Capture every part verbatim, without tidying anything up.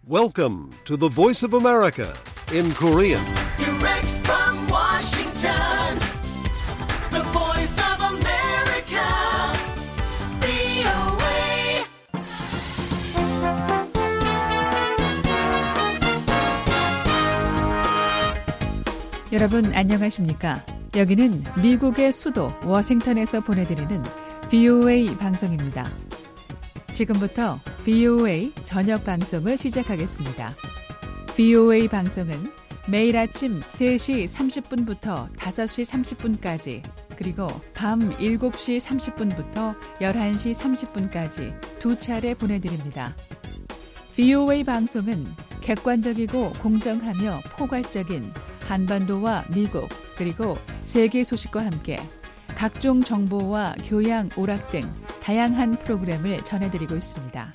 Welcome to the Voice of America in Korean. Direct from Washington, the Voice of America, 브이오에이. 여러분 안녕하십니까? 여기는 미국의 수도 워싱턴에서 보내드리는 브이오에이 방송입니다. 지금부터 브이오에이 저녁 방송을 시작하겠습니다. 브이오에이 방송은 매일 아침 세 시 삼십 분부터 다섯 시 삼십 분까지 그리고 밤 일곱 시 삼십 분부터 열한 시 삼십 분까지 두 차례 보내드립니다. 브이오에이 방송은 객관적이고 공정하며 포괄적인 한반도와 미국 그리고 세계 소식과 함께 각종 정보와 교양, 오락 등 다양한 프로그램을 전해드리고 있습니다.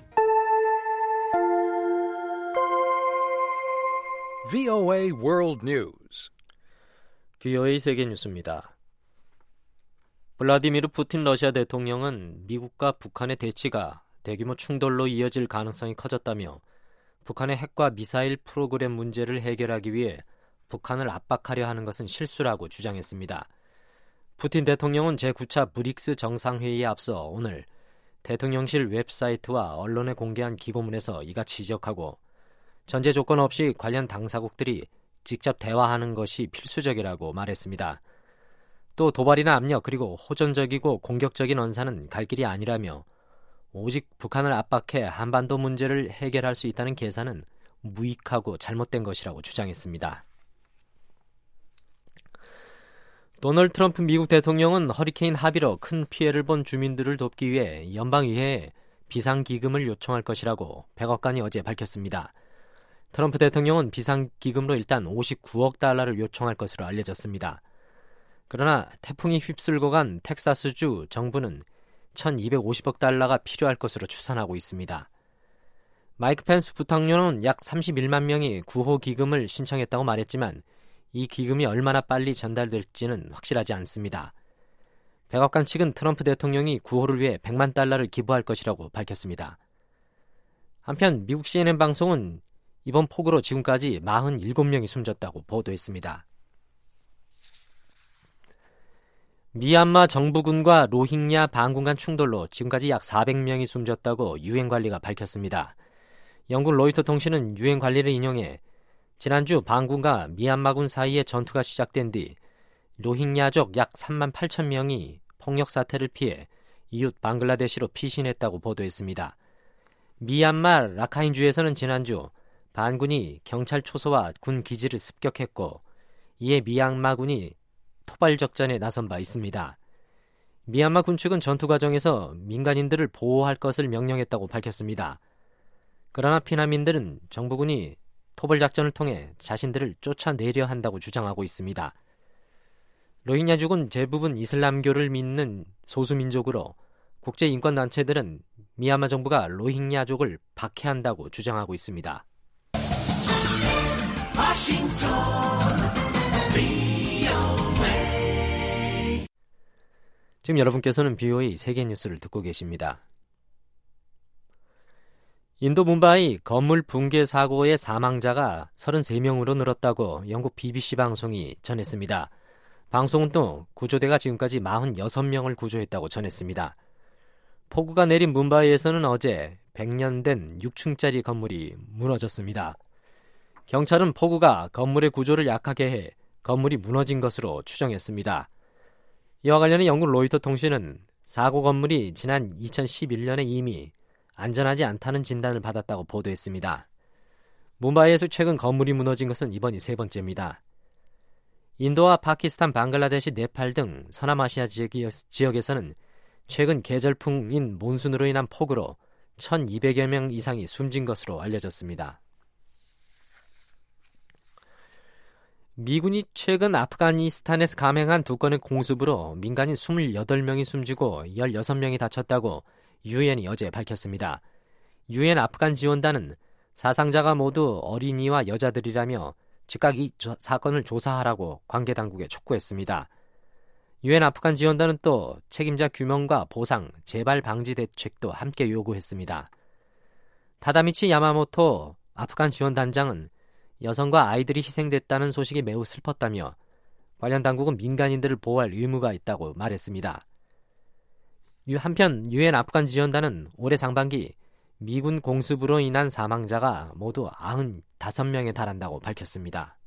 브이오에이 World News. 브이오에이 세계 뉴스입니다. 블라디미르 푸틴 러시아 대통령은 미국과 북한의 대치가 대규모 충돌로 이어질 가능성이 커졌다며 북한의 핵과 미사일 프로그램 문제를 해결하기 위해 북한을 압박하려 하는 것은 실수라고 주장했습니다. 푸틴 대통령은 제구 차 브릭스 정상회의에 앞서 오늘 대통령실 웹사이트와 언론에 공개한 기고문에서 이같이 지적하고 전제 조건 없이 관련 당사국들이 직접 대화하는 것이 필수적이라고 말했습니다. 또 도발이나 압력 그리고 호전적이고 공격적인 언사는 갈 길이 아니라며 오직 북한을 압박해 한반도 문제를 해결할 수 있다는 계산은 무익하고 잘못된 것이라고 주장했습니다. 도널드 트럼프 미국 대통령은 허리케인 하비로 큰 피해를 본 주민들을 돕기 위해 연방의회에 비상기금을 요청할 것이라고 백악관이 어제 밝혔습니다. 트럼프 대통령은 비상기금으로 일단 오십구억 달러를 요청할 것으로 알려졌습니다. 그러나 태풍이 휩쓸고 간 텍사스주 정부는 천이백오십억 달러가 필요할 것으로 추산하고 있습니다. 마이크 펜스 부통령은 약 삼십일만 명이 구호기금을 신청했다고 말했지만 이 기금이 얼마나 빨리 전달될지는 확실하지 않습니다. 백악관 측은 트럼프 대통령이 구호를 위해 백만 달러를 기부할 것이라고 밝혔습니다. 한편 미국 씨엔엔 방송은 이번 폭우로 지금까지 사십칠 명이 숨졌다고 보도했습니다. 미얀마 정부군과 로힝야 반군 간 충돌로 지금까지 약 사백 명이 숨졌다고 유엔관리가 밝혔습니다. 영국 로이터 통신은 유엔관리를 인용해 지난주 반군과 미얀마군 사이에 전투가 시작된 뒤 로힝야족 약 삼만 팔천 명이 폭력 사태를 피해 이웃 방글라데시로 피신했다고 보도했습니다. 미얀마 라카인주에서는 지난주 반군이 경찰 초소와 군 기지를 습격했고 이에 미얀마군이 토발적전에 나선 바 있습니다. 미얀마 군 측은 전투 과정에서 민간인들을 보호할 것을 명령했다고 밝혔습니다. 그러나 피난민들은 정부군이 토벌작전을 통해 자신들을 쫓아내려 한다고 주장하고 있습니다. 로힝야족은 대부분 이슬람교를 믿는 소수민족으로 국제인권단체들은 미얀마 정부가 로힝야족을 박해한다고 주장하고 있습니다. 워싱턴, 브이오에이. 지금 여러분께서는 브이오에이 세계 뉴스를 듣고 계십니다. 인도 뭄바이 건물 붕괴 사고의 사망자가 서른세 명으로 늘었다고 영국 비비씨 방송이 전했습니다. 방송은 또 구조대가 지금까지 사십육 명을 구조했다고 전했습니다. 폭우가 내린 뭄바이에서는 어제 백 년 된 육 층짜리 건물이 무너졌습니다. 경찰은 폭우가 건물의 구조를 약하게 해 건물이 무너진 것으로 추정했습니다. 이와 관련해 영국 로이터 통신은 사고 건물이 지난 이천십일 년에 이미 안전하지 않다는 진단을 받았다고 보도했습니다. 뭄바이에서 최근 건물이 무너진 것은 이번이 세 번째입니다. 인도와 파키스탄, 방글라데시, 네팔 등 서남아시아 지역에서는 최근 계절풍인 몬순으로 인한 폭우로 천이백여 명 이상이 숨진 것으로 알려졌습니다. 미군이 최근 아프가니스탄에서 감행한 두 건의 공습으로 민간인 이십팔 명이 숨지고 십육 명이 다쳤다고 유엔이 어제 밝혔습니다. 유엔 아프간 지원단은 사상자가 모두 어린이와 여자들이라며 즉각 이 조, 사건을 조사하라고 관계 당국에 촉구했습니다. 유엔 아프간 지원단은 또 책임자 규명과 보상, 재발 방지 대책도 함께 요구했습니다. 타다미치 야마모토 아프간 지원단장은 여성과 아이들이 희생됐다는 소식이 매우 슬펐다며 관련 당국은 민간인들을 보호할 의무가 있다고 말했습니다. 한편 유엔 아프간 지원단은 올해 상반기 미군 공습으로 인한 사망자가 모두 구십오 명에 달한다고 밝혔습니다.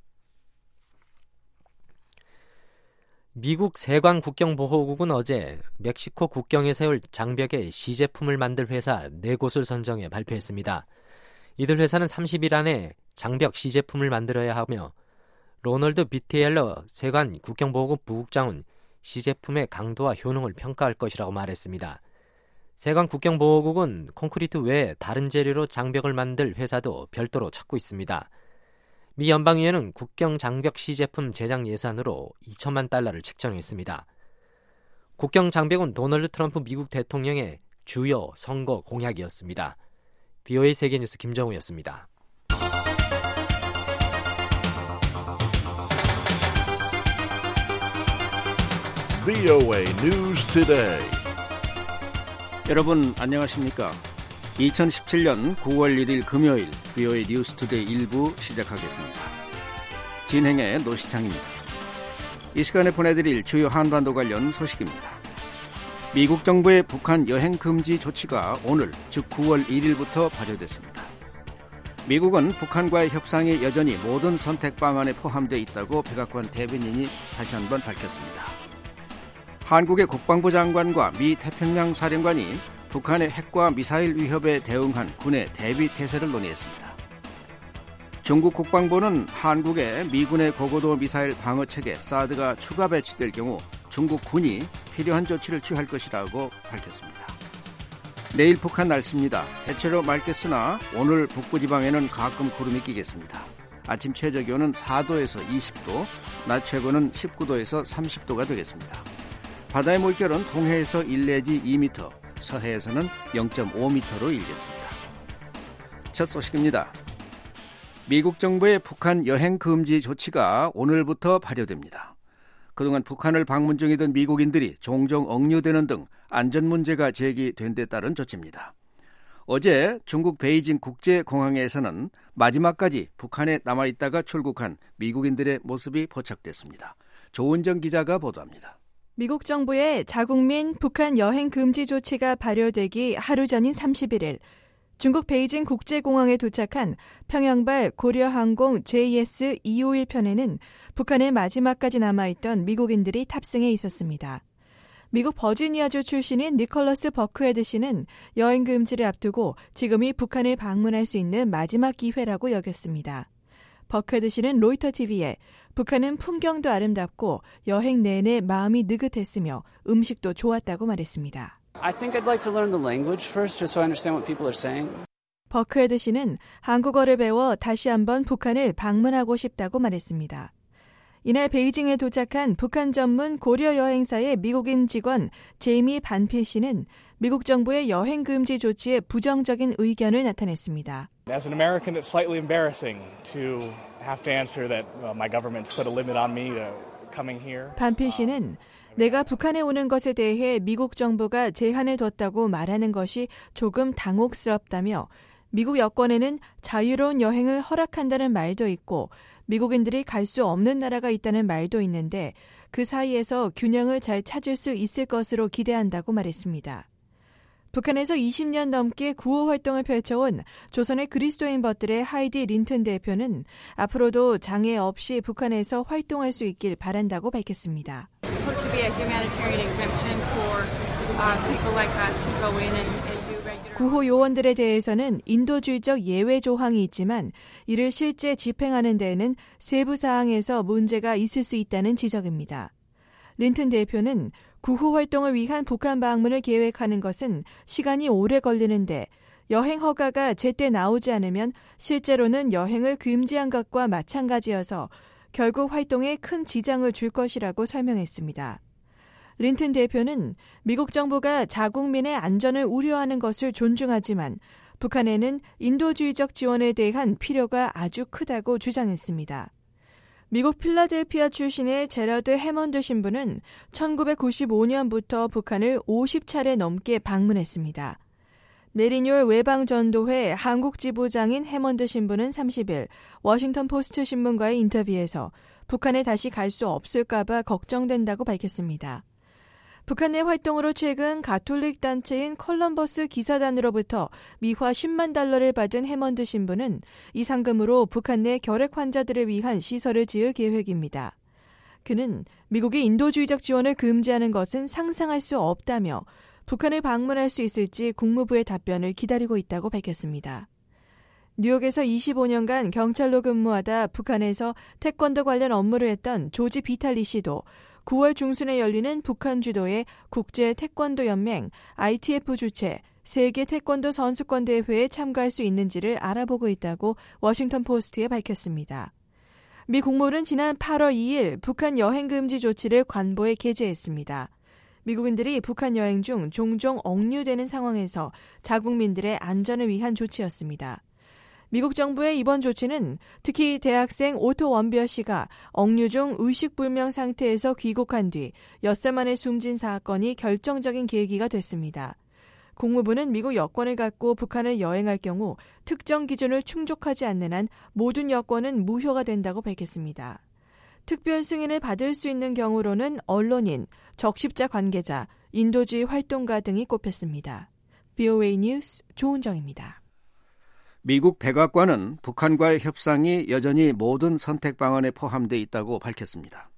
미국 세관 국경보호국은 어제 멕시코 국경에 세울 장벽에 시제품을 만들 회사 네 곳을 선정해 발표했습니다. 이들 회사는 삼십 일 안에 장벽 시제품을 만들어야 하며 로널드 비티엘러 세관 국경보호국 부국장은 시제품의 강도와 효능을 평가할 것이라고 말했습니다. 세관 국경보호국은 콘크리트 외에 다른 재료로 장벽을 만들 회사도 별도로 찾고 있습니다. 미 연방의회는 국경 장벽 시제품 제작 예산으로 이천만 달러를 책정했습니다. 국경 장벽은 도널드 트럼프 미국 대통령의 주요 선거 공약이었습니다. 비오에이 세계뉴스 김정우였습니다. 비오에이 News Today. 여러분 안녕하십니까? 이천십칠 년 구월 일일 금요일 비오에이 뉴스 투데이 일부 시작하겠습니다. 진행의 노시창입니다. 이 시간에 보내드릴 주요 한반도 관련 소식입니다. 미국 정부의 북한 여행 금지 조치가 오늘 즉 구월 일일부터 발효됐습니다. 미국은 북한과의 협상이 여전히 모든 선택 방안에 포함되어 있다고 백악관 대변인이 다시 한번 밝혔습니다. 한국의 국방부 장관과 미 태평양 사령관이 북한의 핵과 미사일 위협에 대응한 군의 대비 태세를 논의했습니다. 중국 국방부는 한국의 미군의 고고도 미사일 방어체계 사드가 추가 배치될 경우 중국 군이 필요한 조치를 취할 것이라고 밝혔습니다. 내일 북한 날씨입니다. 대체로 맑겠으나 오늘 북부지방에는 가끔 구름이 끼겠습니다. 아침 최저기온은 사 도에서 이십 도, 낮 최고는 십구 도에서 삼십 도가 되겠습니다. 바다의 물결은 동해에서 일 내지 이 미터, 서해에서는 영 점 오 미터로 일겠습니다. 첫 소식입니다. 미국 정부의 북한 여행 금지 조치가 오늘부터 발효됩니다. 그동안 북한을 방문 중이던 미국인들이 종종 억류되는 등 안전 문제가 제기된 데 따른 조치입니다. 어제 중국 베이징 국제공항에서는 마지막까지 북한에 남아있다가 출국한 미국인들의 모습이 포착됐습니다. 조은정 기자가 보도합니다. 미국 정부의 자국민 북한 여행 금지 조치가 발효되기 하루 전인 삼십일일 중국 베이징 국제공항에 도착한 평양발 고려항공 제이에스 이백오십일 편에는 북한에 마지막까지 남아있던 미국인들이 탑승해 있었습니다. 미국 버지니아주 출신인 니콜러스 버크헤드 씨는 여행 금지를 앞두고 지금이 북한을 방문할 수 있는 마지막 기회라고 여겼습니다. 버크헤드 씨는 로이터 티비에 북한은 풍경도 아름답고 여행 내내 마음이 느긋했으며 음식도 좋았다고 말했습니다. I think I'd like to learn the language first just so I understand what people are saying. 버크헤드 씨는 한국어를 배워 다시 한번 북한을 방문하고 싶다고 말했습니다. 이날 베이징에 도착한 북한 전문 고려 여행사의 미국인 직원 제이미 반필 씨는 미국 정부의 여행 금지 조치에 부정적인 의견을 나타냈습니다. As an American, it's slightly embarrassing to have to answer that uh, my government's put a limit on me to coming here. 반필 씨는 내가 북한에 오는 것에 대해 미국 정부가 제한을 뒀다고 말하는 것이 조금 당혹스럽다며 미국 여권에는 자유로운 여행을 허락한다는 말도 있고 미국인들이 갈 수 없는 나라가 있다는 말도 있는데 그 사이에서 균형을 잘 찾을 수 있을 것으로 기대한다고 말했습니다. 북한에서 이십 년 넘게 구호 활동을 펼쳐온 조선의 그리스도인 벗들의 하이디 린튼 대표는 앞으로도 장애 없이 북한에서 활동할 수 있길 바란다고 밝혔습니다. 구호 요원들에 대해서는 인도주의적 예외 조항이 있지만 이를 실제 집행하는 데에는 세부 사항에서 문제가 있을 수 있다는 지적입니다. 린튼 대표는 구호 활동을 위한 북한 방문을 계획하는 것은 시간이 오래 걸리는데 여행 허가가 제때 나오지 않으면 실제로는 여행을 금지한 것과 마찬가지여서 결국 활동에 큰 지장을 줄 것이라고 설명했습니다. 린튼 대표는 미국 정부가 자국민의 안전을 우려하는 것을 존중하지만 북한에는 인도주의적 지원에 대한 필요가 아주 크다고 주장했습니다. 미국 필라델피아 출신의 제러드 해먼드 신부는 천구백구십오 년부터 북한을 오십 차례 넘게 방문했습니다. 메리뉴얼 외방전도회 한국 지부장인 해먼드 신부는 삼십일 워싱턴 포스트 신문과의 인터뷰에서 북한에 다시 갈 수 없을까 봐 걱정된다고 밝혔습니다. 북한 내 활동으로 최근 가톨릭 단체인 컬럼버스 기사단으로부터 미화 십만 달러를 받은 해먼드 신부는 이 상금으로 북한 내 결핵 환자들을 위한 시설을 지을 계획입니다. 그는 미국이 인도주의적 지원을 금지하는 것은 상상할 수 없다며 북한을 방문할 수 있을지 국무부의 답변을 기다리고 있다고 밝혔습니다. 뉴욕에서 이십오 년간 경찰로 근무하다 북한에서 태권도 관련 업무를 했던 조지 비탈리 씨도 구월 중순에 열리는 북한 주도의 국제 태권도 연맹 아이티에프 주최 세계 태권도 선수권 대회에 참가할 수 있는지를 알아보고 있다고 워싱턴 포스트에 밝혔습니다. 미 국무부는 지난 팔월 이일 북한 여행 금지 조치를 관보에 게재했습니다. 미국인들이 북한 여행 중 종종 억류되는 상황에서 자국민들의 안전을 위한 조치였습니다. 미국 정부의 이번 조치는 특히 대학생 오토 원비어 씨가 억류 중 의식불명 상태에서 귀국한 뒤 엿새 만에 숨진 사건이 결정적인 계기가 됐습니다. 국무부는 미국 여권을 갖고 북한을 여행할 경우 특정 기준을 충족하지 않는 한 모든 여권은 무효가 된다고 밝혔습니다. 특별 승인을 받을 수 있는 경우로는 언론인, 적십자 관계자, 인도주의 활동가 등이 꼽혔습니다. 브이오에이 뉴스 조은정입니다. 미국 백악관은 북한과의 협상이 여전히 모든 선택 방안에 포함되어 있다고 밝혔습니다.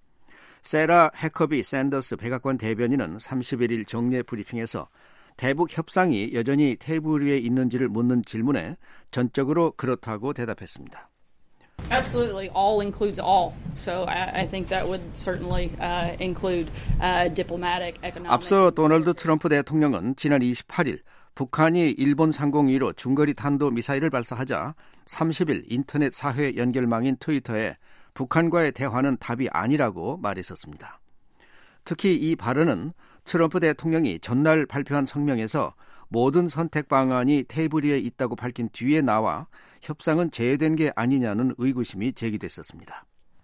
세라 해커비 샌더스 백악관 대변인은 삼십일일 정례 브리핑에서 대북 협상이 여전히 테이블 위에 있는지를 묻는 질문에 전적으로 그렇다고 대답했습니다. Absolutely, all includes all. So I, I think that would certainly uh, include uh, diplomatic, economic. 앞서 도널드 트럼프 대통령은 지난 이십팔일 북한이 일본 상공위로 중거리 탄도 미사일을 발사하자 삼십일 인터넷 사회 연결망인 트위터에 북한과의 대화는 답이 아니라고 말했었습니다. 특히 이 발언은 트럼프 대통령이 전날 발표한 성명에서 모든 선택 방안이 테이블 위에 있다고 밝힌 뒤에 나와 협상은 재해된 게 아니냐는 의구심이 제기됐었습니다.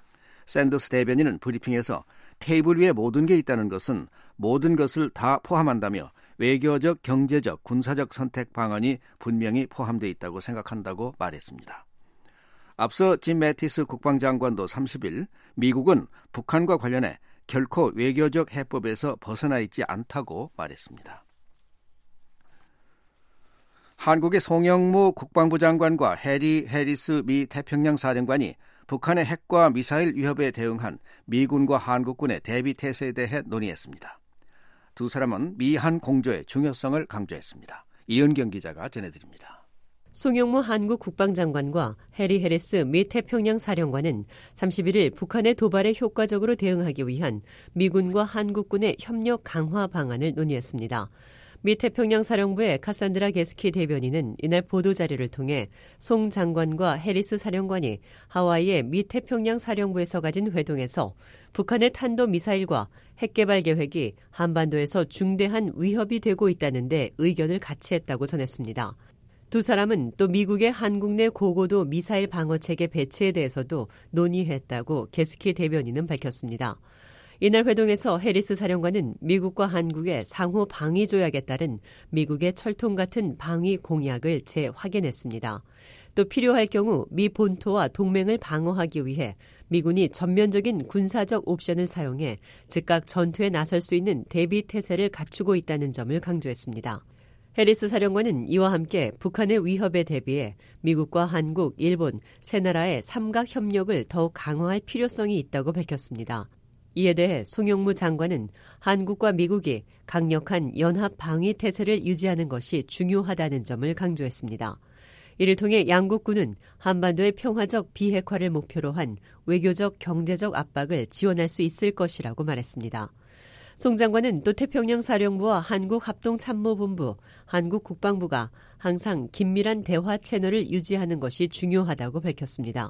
샌더스 대변인은 브리핑에서 테이블 위에 모든 게 있다는 것은 모든 것을 다 포함한다며 외교적, 경제적, 군사적 선택 방안이 분명히 포함되어 있다고 생각한다고 말했습니다. 앞서 짐 매티스 국방장관도 삼십일 미국은 북한과 관련해 결코 외교적 해법에서 벗어나 있지 않다고 말했습니다. 한국의 송영무 국방부 장관과 해리 해리스 미 태평양 사령관이 북한의 핵과 미사일 위협에 대응한 미군과 한국군의 대비 태세에 대해 논의했습니다. 두 사람은 미한 공조의 중요성을 강조했습니다. 이은경 기자가 전해드립니다. 송영무 한국 국방장관과 해리 해리스 미 태평양 사령관은 삼십일일 북한의 도발에 효과적으로 대응하기 위한 미군과 한국군의 협력 강화 방안을 논의했습니다. 미 태평양 사령부의 카산드라 게스키 대변인은 이날 보도자료를 통해 송 장관과 해리스 사령관이 하와이의 미 태평양 사령부에서 가진 회동에서 북한의 탄도미사일과 핵개발 계획이 한반도에서 중대한 위협이 되고 있다는 데 의견을 같이 했다고 전했습니다. 두 사람은 또 미국의 한국 내 고고도 미사일 방어체계 배치에 대해서도 논의했다고 게스키 대변인은 밝혔습니다. 이날 회동에서 해리스 사령관은 미국과 한국의 상호 방위 조약에 따른 미국의 철통 같은 방위 공약을 재확인했습니다. 또 필요할 경우 미 본토와 동맹을 방어하기 위해 미군이 전면적인 군사적 옵션을 사용해 즉각 전투에 나설 수 있는 대비 태세를 갖추고 있다는 점을 강조했습니다. 해리스 사령관은 이와 함께 북한의 위협에 대비해 미국과 한국, 일본 세 나라의 삼각 협력을 더욱 강화할 필요성이 있다고 밝혔습니다. 이에 대해 송영무 장관은 한국과 미국이 강력한 연합 방위 태세를 유지하는 것이 중요하다는 점을 강조했습니다. 이를 통해 양국군은 한반도의 평화적 비핵화를 목표로 한 외교적, 경제적 압박을 지원할 수 있을 것이라고 말했습니다. 송 장관은 또 태평양 사령부와 한국합동참모본부, 한국국방부가 항상 긴밀한 대화 채널을 유지하는 것이 중요하다고 밝혔습니다.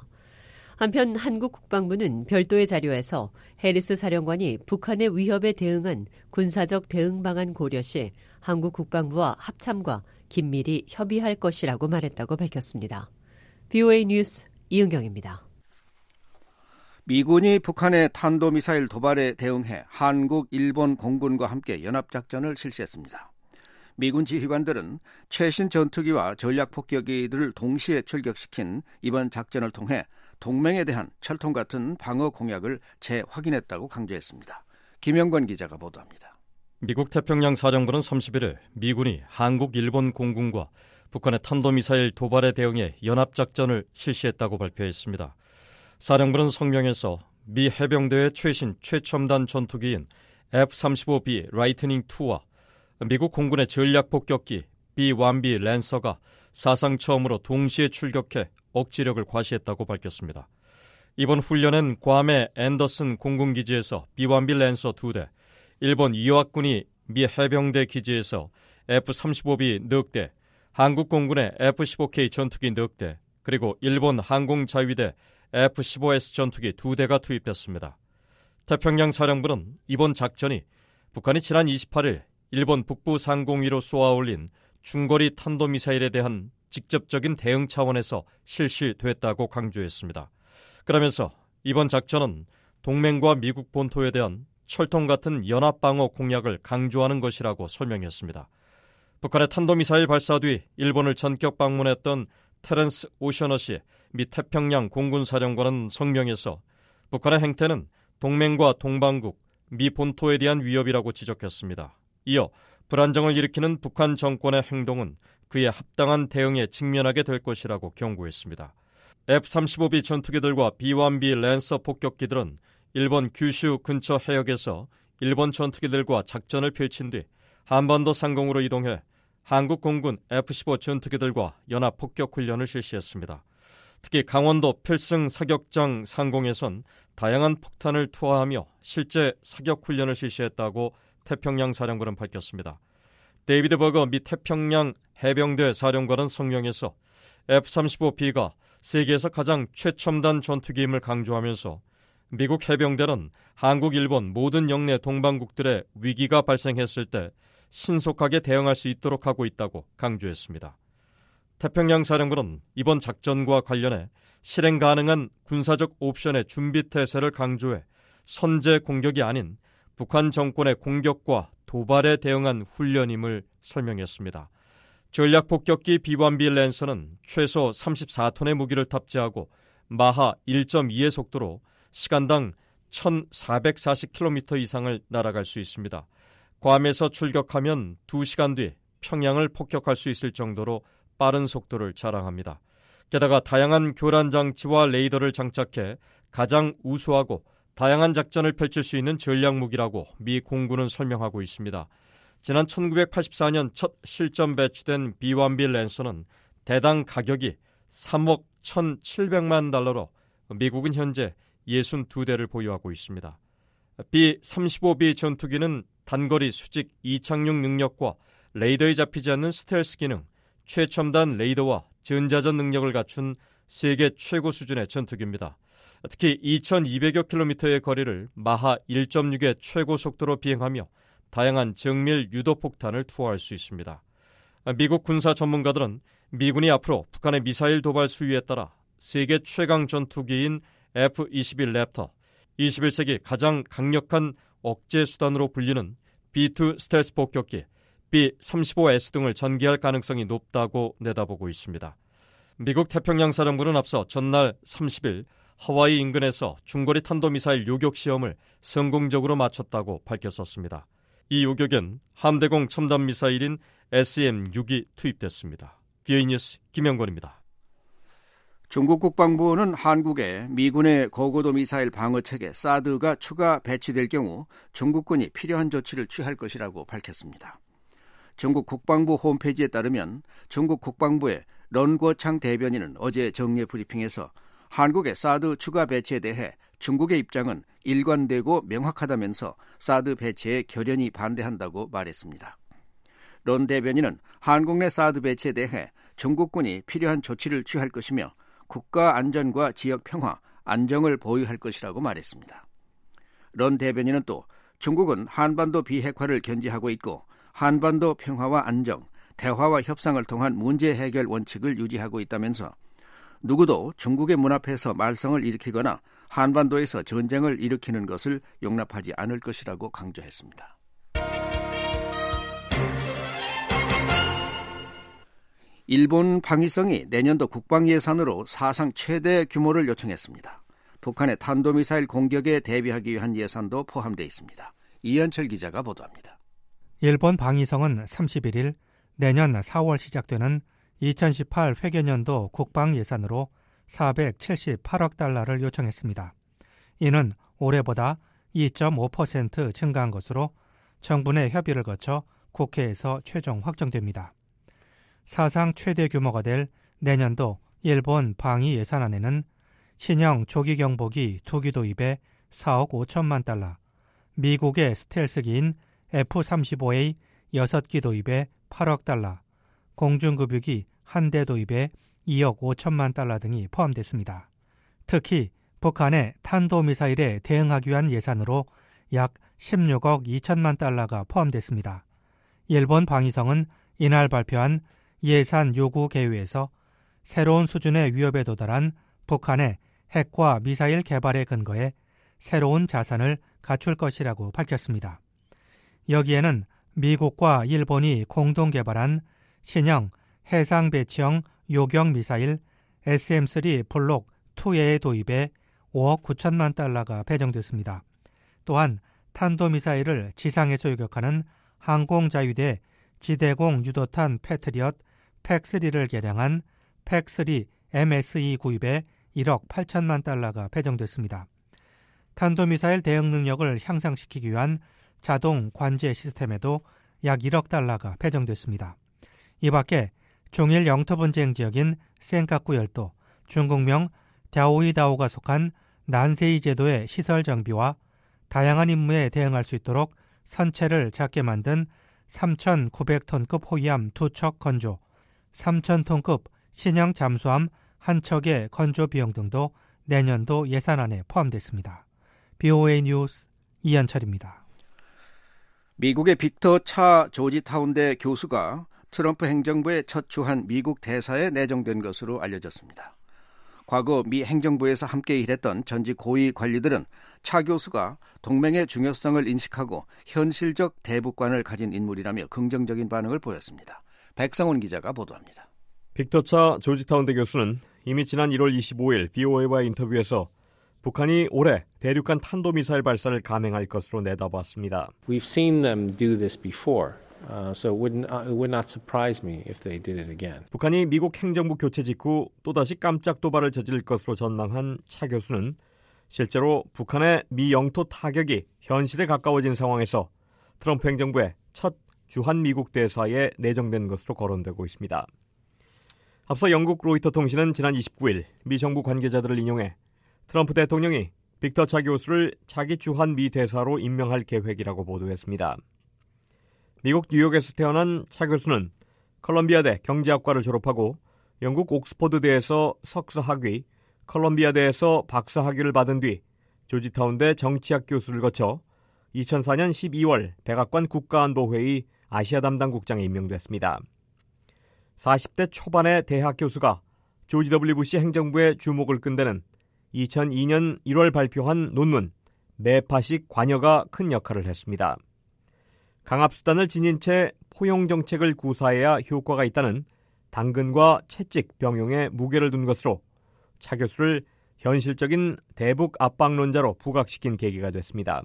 한편 한국 국방부는 별도의 자료에서 해리스 사령관이 북한의 위협에 대응한 군사적 대응 방안 고려 시 한국 국방부와 합참과 긴밀히 협의할 것이라고 말했다고 밝혔습니다. 브이오에이 뉴스 이은경입니다. 미군이 북한의 탄도미사일 도발에 대응해 한국, 일본 공군과 함께 연합작전을 실시했습니다. 미군 지휘관들은 최신 전투기와 전략폭격기들을 동시에 출격시킨 이번 작전을 통해 동맹에 대한 철통 같은 방어 공약을 재확인했다고 강조했습니다. 김영권 기자가 보도합니다. 미국 태평양 사령부는 삼십일 일 미군이 한국, 일본 공군과 북한의 탄도미사일 도발에 대응해 연합작전을 실시했다고 발표했습니다. 사령부는 성명에서 미 해병대의 최신 최첨단 전투기인 에프 삼십오 비 라이트닝 투와 미국 공군의 전략폭격기 비 원 비 랜서가 사상 처음으로 동시에 출격해 억지력을 과시했다고 밝혔습니다. 이번 훈련은 괌의 앤더슨 공군기지에서 비 원 비 랜서 두 대, 일본 이와군이 미 해병대 기지에서 에프 삼십오 비 넉 대, 한국 공군의 에프 십오 케이 전투기 넉 대, 그리고 일본 항공자위대 에프 십오 에스 전투기 두 대가 투입됐습니다. 태평양 사령부는 이번 작전이 북한이 지난 이십팔 일 일본 북부 상공위로 쏘아올린 중거리 탄도미사일에 대한 직접적인 대응 차원에서 실시됐다고 강조했습니다. 그러면서 이번 작전은 동맹과 미국 본토에 대한 철통 같은 연합방어 공약을 강조하는 것이라고 설명했습니다. 북한의 탄도미사일 발사 뒤 일본을 전격 방문했던 테런스 오셔너시 미 태평양 공군사령관은 성명에서 북한의 행태는 동맹과 동반국, 미 본토에 대한 위협이라고 지적했습니다. 이어 불안정을 일으키는 북한 정권의 행동은 그의 합당한 대응에 직면하게 될 것이라고 경고했습니다. 에프 삼십오 비 전투기들과 비 원 비 랜서 폭격기들은 일본 규슈 근처 해역에서 일본 전투기들과 작전을 펼친 뒤 한반도 상공으로 이동해 한국 공군 에프 십오 전투기들과 연합 폭격 훈련을 실시했습니다. 특히 강원도 필승 사격장 상공에선 다양한 폭탄을 투하하며 실제 사격 훈련을 실시했다고 태평양 사령부는 밝혔습니다. 데이비드 버거 미 태평양 해병대 사령관은 성명에서 에프 삼십오 비가 세계에서 가장 최첨단 전투기임을 강조하면서 미국 해병대는 한국, 일본 모든 영내 동반국들의 위기가 발생했을 때 신속하게 대응할 수 있도록 하고 있다고 강조했습니다. 태평양 사령부는 이번 작전과 관련해 실행 가능한 군사적 옵션의 준비 태세를 강조해 선제 공격이 아닌 북한 정권의 공격과 도발에 대응한 훈련임을 설명했습니다. 전략폭격기 비 원 비 랜서는 최소 삼십사 톤의 무기를 탑재하고 마하 일 점 이의 속도로 시간당 천사백사십 킬로미터 이상을 날아갈 수 있습니다. 괌에서 출격하면 두 시간 뒤 평양을 폭격할 수 있을 정도로 빠른 속도를 자랑합니다. 게다가 다양한 교란 장치와 레이더를 장착해 가장 우수하고 다양한 작전을 펼칠 수 있는 전략무기라고 미 공군은 설명하고 있습니다. 지난 천구백팔십사 년 첫 실전 배치된 비 원 비 랜서는 대당 가격이 삼억 천칠백만 달러로 미국은 현재 육십이 대를 보유하고 있습니다. 비 삼십오 비 전투기는 단거리 수직 이착륙 능력과 레이더에 잡히지 않는 스텔스 기능, 최첨단 레이더와 전자전 능력을 갖춘 세계 최고 수준의 전투기입니다. 특히 이천이백여 킬로미터의 거리를 마하 일 점 육의 최고 속도로 비행하며 다양한 정밀 유도 폭탄을 투하할 수 있습니다. 미국 군사 전문가들은 미군이 앞으로 북한의 미사일 도발 수위에 따라 세계 최강 전투기인 에프 이십일 랩터, 이십일 세기 가장 강력한 억제 수단으로 불리는 비 투 스텔스 폭격기, 비 삼십오 에스 등을 전개할 가능성이 높다고 내다보고 있습니다. 미국 태평양 사령부는 앞서 전날 삼십 일 하와이 인근에서 중거리 탄도미사일 요격 시험을 성공적으로 마쳤다고 밝혔었습니다. 이 요격엔 함대공 첨단 미사일인 에스 엠 육이 투입됐습니다. 비오이 뉴스 김영권입니다. 중국 국방부는 한국에 미군의 고고도 미사일 방어체계 사드가 추가 배치될 경우 중국군이 필요한 조치를 취할 것이라고 밝혔습니다. 중국 국방부 홈페이지에 따르면 중국 국방부의 런궈창 대변인은 어제 정례 브리핑에서 한국의 사드 추가 배치에 대해 중국의 입장은 일관되고 명확하다면서 사드 배치에 결연히 반대한다고 말했습니다. 런 대변인은 한국 내 사드 배치에 대해 중국군이 필요한 조치를 취할 것이며 국가 안전과 지역 평화, 안정을 보유할 것이라고 말했습니다. 런 대변인은 또 중국은 한반도 비핵화를 견지하고 있고 한반도 평화와 안정, 대화와 협상을 통한 문제 해결 원칙을 유지하고 있다면서 누구도 중국의 문 앞에서 말썽을 일으키거나 한반도에서 전쟁을 일으키는 것을 용납하지 않을 것이라고 강조했습니다. 일본 방위성이 내년도 국방 예산으로 사상 최대 규모를 요청했습니다. 북한의 탄도미사일 공격에 대비하기 위한 예산도 포함되어 있습니다. 이현철 기자가 보도합니다. 일본 방위성은 삼십일 일 내년 사월 시작되는 이천십팔 회계년도 국방 예산으로 사백칠십팔억 달러를 요청했습니다. 이는 올해보다 이 점 오 퍼센트 증가한 것으로 정부 내 협의를 거쳐 국회에서 최종 확정됩니다. 사상 최대 규모가 될 내년도 일본 방위 예산안에는 신형 조기 경보기 두 기 도입에 사억 오천만 달러, 미국의 스텔스기인 에프 삼십오 에이 여섯 기 도입에 팔억 달러, 공중급유기 한 대 도입에 이억 오천만 달러 등이 포함됐습니다. 특히 북한의 탄도미사일에 대응하기 위한 예산으로 약 십육억 이천만 달러가 포함됐습니다. 일본 방위성은 이날 발표한 예산 요구 개요에서 새로운 수준의 위협에 도달한 북한의 핵과 미사일 개발에 근거해 새로운 자산을 갖출 것이라고 밝혔습니다. 여기에는 미국과 일본이 공동 개발한 신형 해상 배치형 요격 미사일 에스엠 쓰리 블록 이의 도입에 오억 구천만 달러가 배정됐습니다. 또한 탄도미사일을 지상에서 요격하는 항공자유대 지대공 유도탄 패트리엇 팩쓰리를 개량한 팩쓰리 엠에스이 구입에 일억 팔천만 달러가 배정됐습니다. 탄도미사일 대응 능력을 향상시키기 위한 자동 관제 시스템에도 약 일억 달러가 배정됐습니다. 이 밖에 중일 영토분쟁 지역인 센카쿠 열도, 중국명 갸오이다오가 속한 난세이 제도의 시설 정비와 다양한 임무에 대응할 수 있도록 선체를 작게 만든 삼천구백 톤급 호위함 두 척 건조, 삼천 톤급 신형 잠수함 한 척의 건조 비용 등도 내년도 예산안에 포함됐습니다. 비오에이 뉴스 이현철입니다. 미국의 빅터 차 조지타운대 교수가 트럼프 행정부의 첫 주한 미국 대사에 내정된 것으로 알려졌습니다. 과거 미 행정부에서 함께 일했던 전직 고위 관리들은 차 교수가 동맹의 중요성을 인식하고 현실적 대북관을 가진 인물이라며 긍정적인 반응을 보였습니다. 백성훈 기자가 보도합니다. 빅터 차 조지타운대 교수는 이미 지난 일월 이십오일 비오에이와의 인터뷰에서 북한이 올해 대륙간 탄도미사일 발사를 감행할 것으로 내다봤습니다. We've seen them do this before. Uh, so it, wouldn't, uh, it would not surprise me if they did it again. 북한이 미국 행정부 교체 직후 또다시 깜짝 도발을 저지를 것으로 전망한 차 교수는 실제로 북한의 미 영토 타격이 현실에 가까워진 상황에서 트럼프 행정부의 첫 주한 미국 대사에 내정된 것으로 거론되고 있습니다. 앞서 영국 로이터 통신은 지난 이십구일 미 정부 관계자들을 인용해 트럼프 대통령이 빅터 차 교수를 차기 주한 미 대사로 임명할 계획이라고 보도했습니다. 미국 뉴욕에서 태어난 차 교수는 컬럼비아대 경제학과를 졸업하고 영국 옥스퍼드대에서 석사학위, 컬럼비아대에서 박사학위를 받은 뒤 조지타운대 정치학 교수를 거쳐 이천사년 십이월 백악관 국가안보회의 아시아 담당 국장에 임명됐습니다. 사십 대 초반의 대학 교수가 조지 더블유 부시 행정부의 주목을 끈 데는 이천이년 일월 발표한 논문 매파식 관여가 큰 역할을 했습니다. 강압수단을 지닌 채 포용정책을 구사해야 효과가 있다는 당근과 채찍 병용에 무게를 둔 것으로 차 교수를 현실적인 대북 압박론자로 부각시킨 계기가 됐습니다.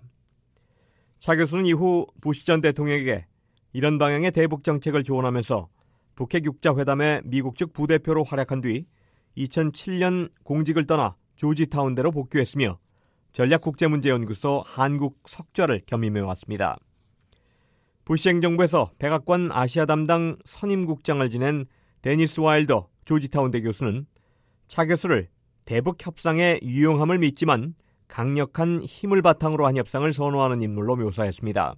차 교수는 이후 부시 전 대통령에게 이런 방향의 대북 정책을 조언하면서 북핵 육자회담의 미국 측 부대표로 활약한 뒤 이천칠년 공직을 떠나 조지타운대로 복귀했으며 전략국제문제연구소 한국 석좌를 겸임해왔습니다. 부시 행정부에서 백악관 아시아 담당 선임국장을 지낸 데니스 와일더 조지타운대 교수는 차 교수를 대북 협상의 유용함을 믿지만 강력한 힘을 바탕으로 한 협상을 선호하는 인물로 묘사했습니다.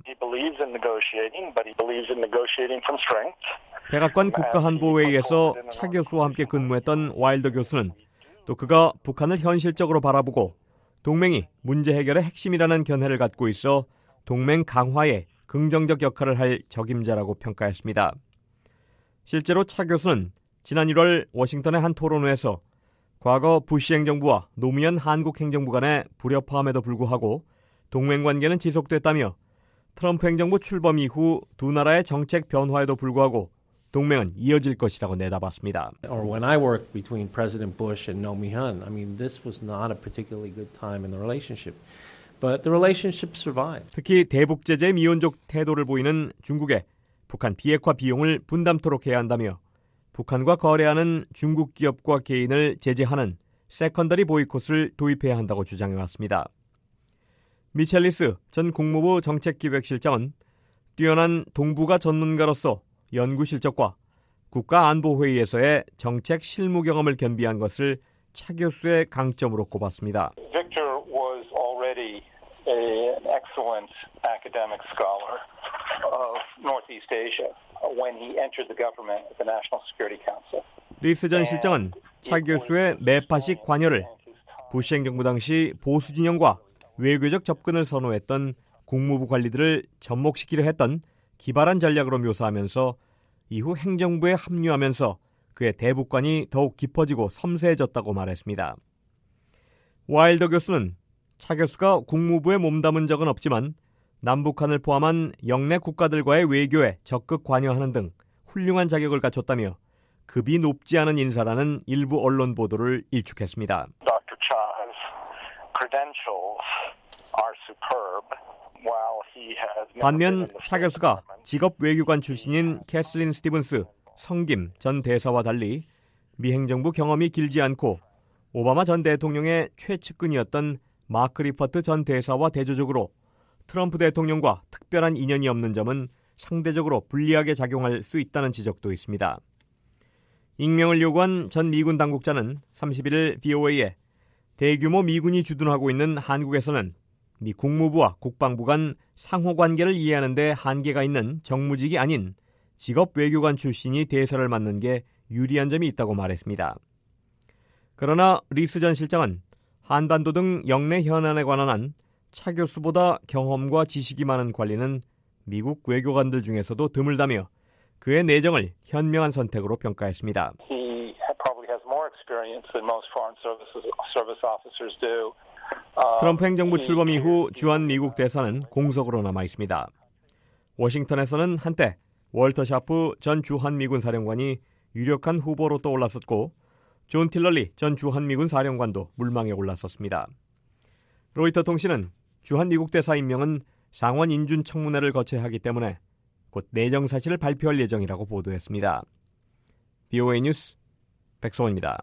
백악관 국가안보회의에서 차 교수와 함께 근무했던 와일더 교수는 또 그가 북한을 현실적으로 바라보고 동맹이 문제 해결의 핵심이라는 견해를 갖고 있어 동맹 강화에 긍정적 역할을 할 적임자라고 평가했습니다. 실제로 차 교수는 지난 일월 워싱턴의 한 토론회에서 과거 부시 행정부와 노무현 한국 행정부 간의 불협화음에도 불구하고 동맹 관계는 지속됐다며 트럼프 행정부 출범 이후 두 나라의 정책 변화에도 불구하고 동맹은 이어질 것이라고 내다봤습니다. Or when I worked between President Bush and Roh Moo-hyun, I mean, this was not a particularly good time in the relationship. But the relationship survived. 특히 대북 제재 미온적 태도를 보이는 중국에 북한 비핵화 비용을 분담토록 해야 한다며 북한과 거래하는 중국 기업과 개인을 제재하는 세컨더리 보이콧을 도입해야 한다고 주장해왔습니다. 미첼리스 전 국무부 정책기획실장은 뛰어난 동북아 전문가로서 연구 실적과 국가안보회의에서의 정책 실무 경험을 겸비한 것을 차 교수의 강점으로 꼽았습니다. Victor was already an excellent academic scholar of Northeast Asia when he entered the government at the National Security Council. 리스 전 실장은 차 교수의 매파식 관여를 부시 행정부 당시 보수 진영과 외교적 접근을 선호했던 국무부 관리들을 접목시키려 했던 기발한 전략으로 묘사하면서 이후 행정부에 합류하면서 그의 대북관이 더욱 깊어지고 섬세해졌다고 말했습니다. 와일더 교수는 차 교수가 국무부에 몸담은 적은 없지만 남북한을 포함한 영내 국가들과의 외교에 적극 관여하는 등 훌륭한 자격을 갖췄다며 급이 높지 않은 인사라는 일부 언론 보도를 일축했습니다. Doctor Cha's credentials are superb. 반면 차 교수가 직업 외교관 출신인 캐슬린 스티븐스 성김 전 대사와 달리 미 행정부 경험이 길지 않고 오바마 전 대통령의 최측근이었던 마크 리퍼트 전 대사와 대조적으로 트럼프 대통령과 특별한 인연이 없는 점은 상대적으로 불리하게 작용할 수 있다는 지적도 있습니다. 익명을 요구한 전 미군 당국자는 삼십일 일 브이오에이에 대규모 미군이 주둔하고 있는 한국에서는 미 국무부와 국방부 간 상호관계를 이해하는 데 한계가 있는 정무직이 아닌 직업 외교관 출신이 대사를 맡는 게 유리한 점이 있다고 말했습니다. 그러나 리스 전 실장은 한반도 등 영내 현안에 관한 한 차 교수보다 경험과 지식이 많은 관리는 미국 외교관들 중에서도 드물다며 그의 내정을 현명한 선택으로 평가했습니다. He probably has more experience than most foreign services, service officers do. 트럼프 행정부 출범 이후 주한 미국 대사는 공석으로 남아 있습니다. 워싱턴에서는 한때 월터 샤프 전 주한미군 사령관이 유력한 후보로 떠올랐었고 존 틸러리 전 주한미군 사령관도 물망에 올랐었습니다. 로이터 통신은 주한미국 대사 임명은 상원 인준 청문회를 거쳐야 하기 때문에 곧 내정 사실을 발표할 예정이라고 보도했습니다. 브이오에이 뉴스 백성원입니다.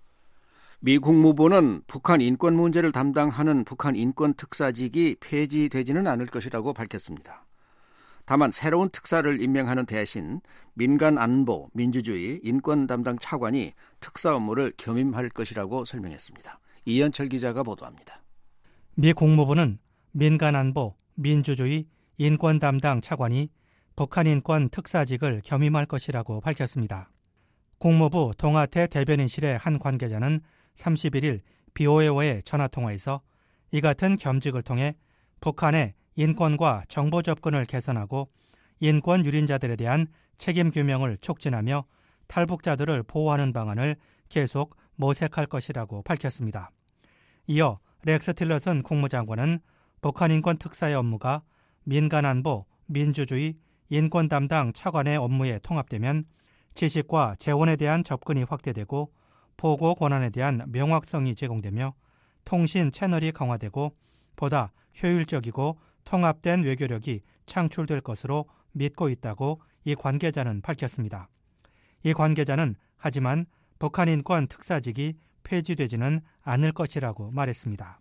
미 국무부는 북한 인권 문제를 담당하는 북한 인권 특사직이 폐지되지는 않을 것이라고 밝혔습니다. 다만 새로운 특사를 임명하는 대신 민간 안보, 민주주의, 인권 담당 차관이 특사 업무를 겸임할 것이라고 설명했습니다. 이현철 기자가 보도합니다. 미 국무부는 민간 안보, 민주주의, 인권 담당 차관이 북한 인권 특사직을 겸임할 것이라고 밝혔습니다. 국무부 동아태 대변인실의 한 관계자는 삼십일 일 브이오에이와의 전화통화에서 이 같은 겸직을 통해 북한의 인권과 정보 접근을 개선하고 인권 유린자들에 대한 책임 규명을 촉진하며 탈북자들을 보호하는 방안을 계속 모색할 것이라고 밝혔습니다. 이어 렉스 틸러슨 국무장관은 북한 인권 특사의 업무가 민간안보, 민주주의, 인권 담당 차관의 업무에 통합되면 지식과 재원에 대한 접근이 확대되고 보고 권한에 대한 명확성이 제공되며 통신 채널이 강화되고 보다 효율적이고 통합된 외교력이 창출될 것으로 믿고 있다고 이 관계자는 밝혔습니다. 이 관계자는 하지만 북한 인권 특사직이 폐지되지는 않을 것이라고 말했습니다.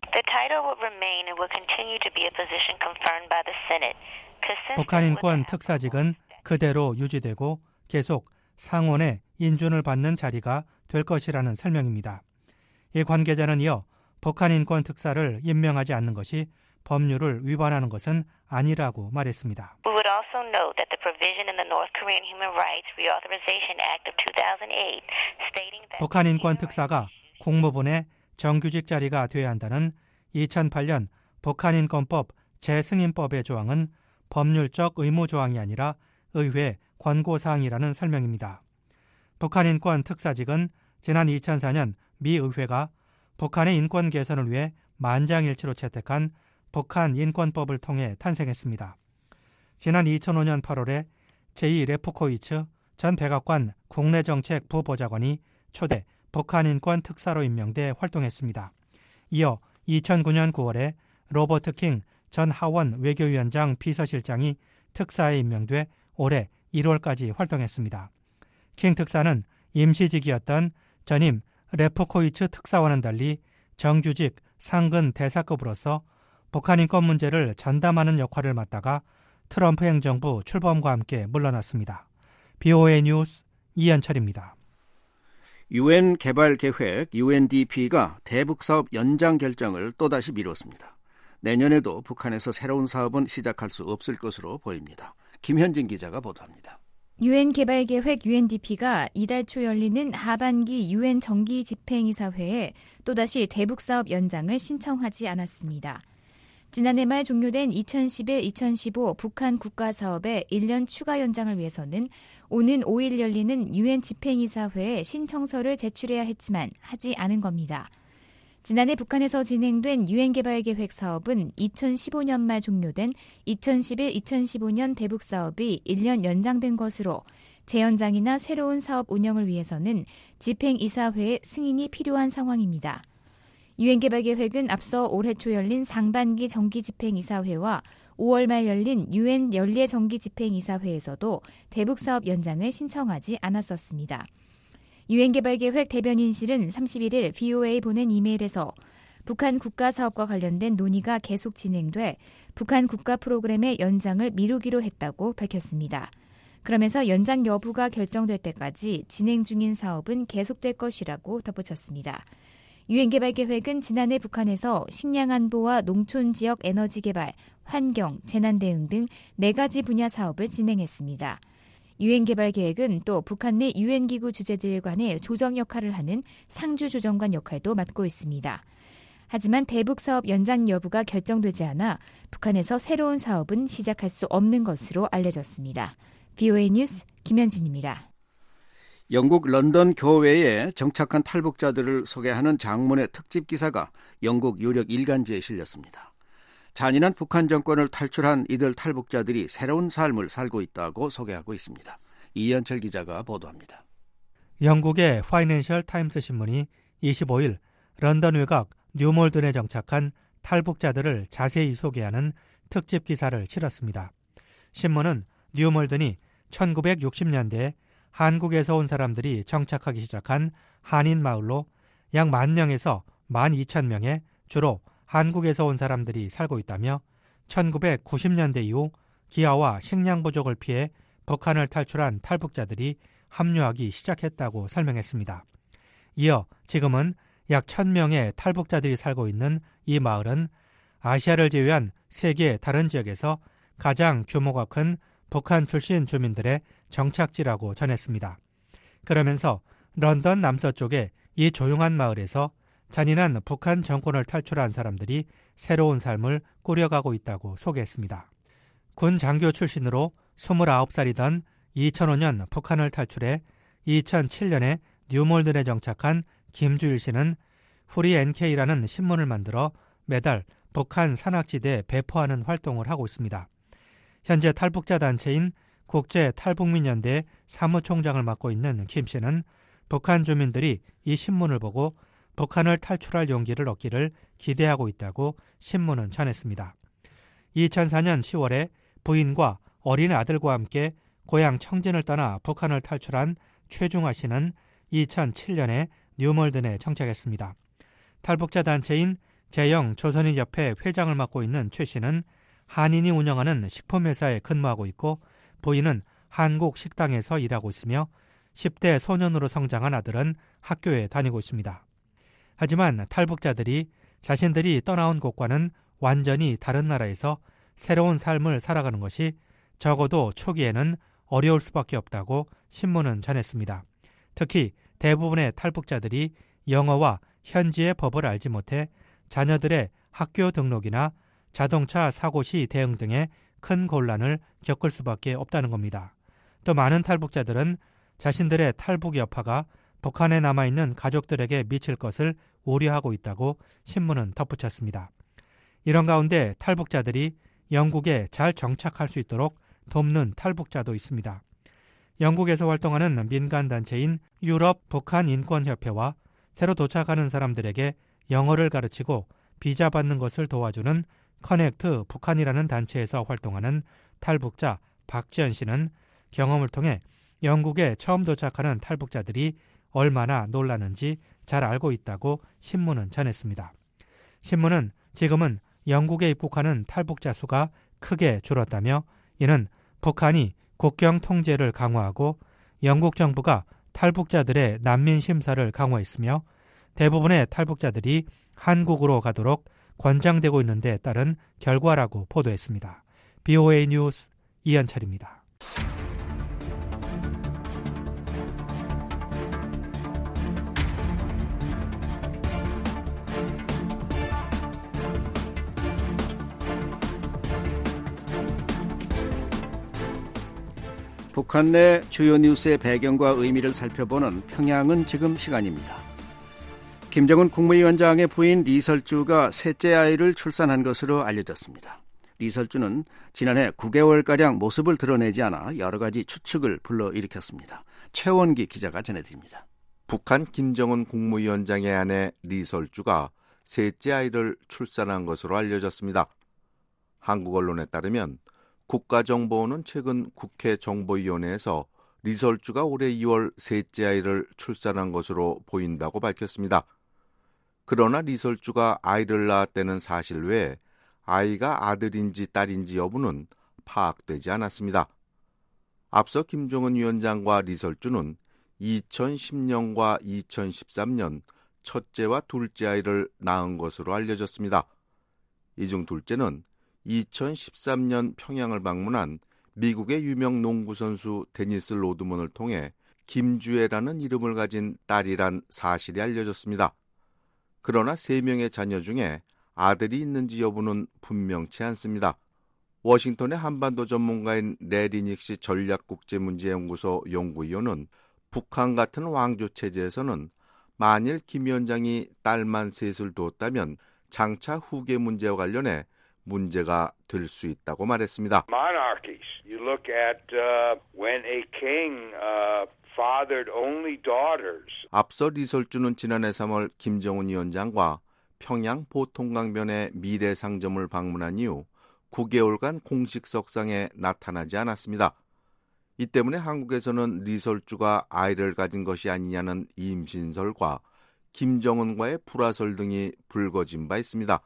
북한 인권 특사직은 그대로 유지되고 계속 상원의 인준을 받는 자리가 될 것이라는 설명입니다. 이 관계자는 이어 북한 인권 특사를 임명하지 않는 것이 법률을 위반하는 것은 아니라고 말했습니다. We would also note that the provision in the North Korean Human Rights Reauthorization Act of two thousand eight stating that 북한 인권 특사가 국무부의 정규직 자리가 되어야 한다는 이천팔 년 북한인권법 재승인법의 조항은 법률적 의무 조항이 아니라 의회 권고사항이라는 설명입니다. 북한인권 특사직은 지난 이천사 년 미 의회가 북한의 인권 개선을 위해 만장일치로 채택한 북한 인권법을 통해 탄생했습니다. 지난 이천오 년 팔월에 제이 레프코이츠 전 백악관 국내정책 부보좌관이 초대 북한인권 특사로 임명돼 활동했습니다. 이어 이천구 년 구월에 로버트 킹 전 하원 외교위원장 비서실장이 특사에 임명돼 올해 일월까지 활동했습니다. 킹 특사는 임시직이었던 전임 레프코이츠 특사와는 달리 정규직 상근 대사급으로서 북한 인권 문제를 전담하는 역할을 맡다가 트럼프 행정부 출범과 함께 물러났습니다. 비오에이 뉴스 이현철입니다. 유엔 개발계획 유엔디피가 대북사업 연장 결정을 또다시 미뤘습니다. 내년에도 북한에서 새로운 사업은 시작할 수 없을 것으로 보입니다. 김현진 기자가 보도합니다. 유엔 개발계획 유엔디피가 이달 초 열리는 하반기 유엔 정기 집행이사회에 또다시 대북사업 연장을 신청하지 않았습니다. 지난해 말 종료된 이천십일 이천십오 북한 국가사업의 일 년 추가 연장을 위해서는 오는 오 일 열리는 유엔 집행이사회에 신청서를 제출해야 했지만 하지 않은 겁니다. 지난해 북한에서 진행된 유엔 개발계획 사업은 이천십오 년 말 종료된 이천십일 이천십오 년 대북사업이 일 년 연장된 것으로 재연장이나 새로운 사업 운영을 위해서는 집행이사회의 승인이 필요한 상황입니다. 유엔 개발계획은 앞서 올해 초 열린 상반기 정기집행이사회와 오월 말 열린 유엔 연례 정기집행이사회에서도 대북사업 연장을 신청하지 않았었습니다. 유엔 개발계획 대변인실은 삼십일 일 비오에이 보낸 이메일에서 북한 국가사업과 관련된 논의가 계속 진행돼 북한 국가 프로그램의 연장을 미루기로 했다고 밝혔습니다. 그러면서 연장 여부가 결정될 때까지 진행 중인 사업은 계속될 것이라고 덧붙였습니다. 유엔 개발계획은 지난해 북한에서 식량 안보와 농촌 지역 에너지 개발, 환경, 재난 대응 등 네 가지 분야 사업을 진행했습니다. 유엔 개발계획은 또 북한 내 유엔 기구 주재들 간의 조정 역할을 하는 상주 조정관 역할도 맡고 있습니다. 하지만 대북 사업 연장 여부가 결정되지 않아 북한에서 새로운 사업은 시작할 수 없는 것으로 알려졌습니다. 비오에이 뉴스 김현진입니다. 영국 런던 교외에 정착한 탈북자들을 소개하는 장문의 특집 기사가 영국 유력 일간지에 실렸습니다. 잔인한 북한 정권을 탈출한 이들 탈북자들이 새로운 삶을 살고 있다고 소개하고 있습니다. 이현철 기자가 보도합니다. 영국의 파이낸셜 타임스 신문이 이십오 일 런던 외곽 뉴몰든에 정착한 탈북자들을 자세히 소개하는 특집 기사를 실었습니다. 신문은 뉴몰든이 천구백육십 년대에 한국에서 온 사람들이 정착하기 시작한 한인 마을로 약 만 명에서 만 이천 명의 주로 한국에서 온 사람들이 살고 있다며 천구백구십 년대 이후 기아와 식량 부족을 피해 북한을 탈출한 탈북자들이 합류하기 시작했다고 설명했습니다. 이어 지금은 약 천 명의 탈북자들이 살고 있는 이 마을은 아시아를 제외한 세계 다른 지역에서 가장 규모가 큰 북한 출신 주민들의 정착지라고 전했습니다. 그러면서 런던 남서쪽의 이 조용한 마을에서 잔인한 북한 정권을 탈출한 사람들이 새로운 삶을 꾸려가고 있다고 소개했습니다. 군 장교 출신으로 스물아홉 살이던 이천오 년 북한을 탈출해 이천칠 년에 뉴몰든에 정착한 김주일 씨는 프리 엔케이라는 신문을 만들어 매달 북한 산악지대에 배포하는 활동을 하고 있습니다. 현재 탈북자 단체인 국제탈북민연대 사무총장을 맡고 있는 김 씨는 북한 주민들이 이 신문을 보고 북한을 탈출할 용기를 얻기를 기대하고 있다고 신문은 전했습니다. 이천사 년 시월에 부인과 어린 아들과 함께 고향 청진을 떠나 북한을 탈출한 최중화 씨는 이천칠 년에 뉴몰든에 정착했습니다. 탈북자 단체인 재영 조선인협회 회장을 맡고 있는 최 씨는 한인이 운영하는 식품회사에 근무하고 있고 부인은 한국 식당에서 일하고 있으며 십 대 소년으로 성장한 아들은 학교에 다니고 있습니다. 하지만 탈북자들이 자신들이 떠나온 곳과는 완전히 다른 나라에서 새로운 삶을 살아가는 것이 적어도 초기에는 어려울 수밖에 없다고 신문은 전했습니다. 특히 대부분의 탈북자들이 영어와 현지의 법을 알지 못해 자녀들의 학교 등록이나 자동차 사고 시 대응 등의 큰 곤란을 겪을 수밖에 없다는 겁니다. 또 많은 탈북자들은 자신들의 탈북 여파가 북한에 남아있는 가족들에게 미칠 것을 우려하고 있다고 신문은 덧붙였습니다. 이런 가운데 탈북자들이 영국에 잘 정착할 수 있도록 돕는 탈북자도 있습니다. 영국에서 활동하는 민간단체인 유럽 북한 인권협회와 새로 도착하는 사람들에게 영어를 가르치고 비자 받는 것을 도와주는 커넥트 북한이라는 단체에서 활동하는 탈북자 박지연 씨는 경험을 통해 영국에 처음 도착하는 탈북자들이 얼마나 놀라는지 잘 알고 있다고 신문은 전했습니다. 신문은 지금은 영국에 입국하는 탈북자 수가 크게 줄었다며 이는 북한이 국경 통제를 강화하고 영국 정부가 탈북자들의 난민 심사를 강화했으며 대부분의 탈북자들이 한국으로 가도록 권장되고 있는 데 따른 결과라고 보도했습니다. 비오에이 뉴스 이현철입니다. 북한 내 주요 뉴스의 배경과 의미를 살펴보는 평양은 지금 시간입니다. 김정은 국무위원장의 부인 리설주가 셋째 아이를 출산한 것으로 알려졌습니다. 리설주는 지난해 구 개월가량 모습을 드러내지 않아 여러 가지 추측을 불러일으켰습니다. 최원기 기자가 전해드립니다. 북한 김정은 국무위원장의 아내 리설주가 셋째 아이를 출산한 것으로 알려졌습니다. 한국 언론에 따르면 국가정보원은 최근 국회 정보위원회에서 리설주가 올해 이월 셋째 아이를 출산한 것으로 보인다고 밝혔습니다. 그러나 리설주가 아이를 낳았다는 사실 외에 아이가 아들인지 딸인지 여부는 파악되지 않았습니다. 앞서 김정은 위원장과 리설주는 이천십 년과 이천십삼 년 첫째와 둘째 아이를 낳은 것으로 알려졌습니다. 이 중 둘째는 이천십삼 년 평양을 방문한 미국의 유명 농구선수 데니스 로드먼을 통해 김주애라는 이름을 가진 딸이란 사실이 알려졌습니다. 그러나 세 명의 자녀 중에 아들이 있는지 여부는 분명치 않습니다. 워싱턴의 한반도 전문가인 레리 닉시 전략국제문제연구소 연구위원은 북한 같은 왕조 체제에서는 만일 김 위원장이 딸만 셋을 두었다면 장차 후계 문제와 관련해 문제가 될 수 있다고 말했습니다. Monarchies. You look at uh, when a king uh, fathered only daughters. 앞서 리설주는 지난해 삼월 김정은 위원장과 평양 보통강변의 미래상점을 방문한 이후 구 개월간 공식 석상에 나타나지 않았습니다. 이 때문에 한국에서는 리설주가 아이를 가진 것이 아니냐는 임신설과 김정은과의 불화설 등이 불거진 바 있습니다.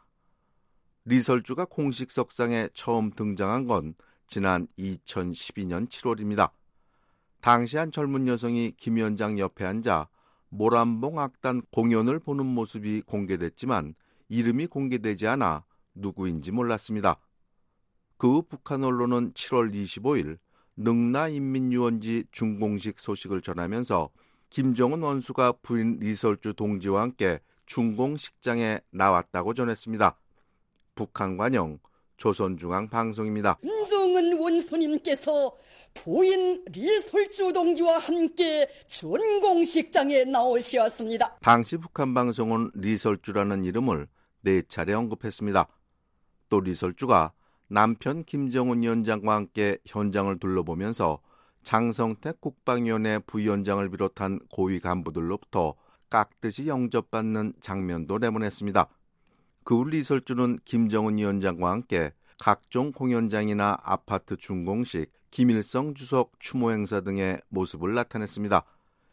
리설주가 공식 석상에 처음 등장한 건 지난 이천십이 년 칠월입니다. 당시 한 젊은 여성이 김 위원장 옆에 앉아 모란봉 악단 공연을 보는 모습이 공개됐지만 이름이 공개되지 않아 누구인지 몰랐습니다. 그 후 북한 언론은 칠월 이십오일 능라인민유원지 준공식 소식을 전하면서 김정은 원수가 부인 리설주 동지와 함께 준공식장에 나왔다고 전했습니다. 북한 관영 조선중앙방송입니다. 김정은 원수님께서 부인 리설주 동지와 함께 준공식장에 나오셨습니다. 당시 북한 방송은 리설주라는 이름을 네 차례 언급했습니다. 또 리설주가 남편 김정은 위원장과 함께 현장을 둘러보면서 장성택 국방위원회 부위원장을 비롯한 고위 간부들로부터 깍듯이 영접받는 장면도 내보냈습니다. 그 후 리설주는 김정은 위원장과 함께 각종 공연장이나 아파트 준공식, 김일성 주석 추모 행사 등의 모습을 나타냈습니다.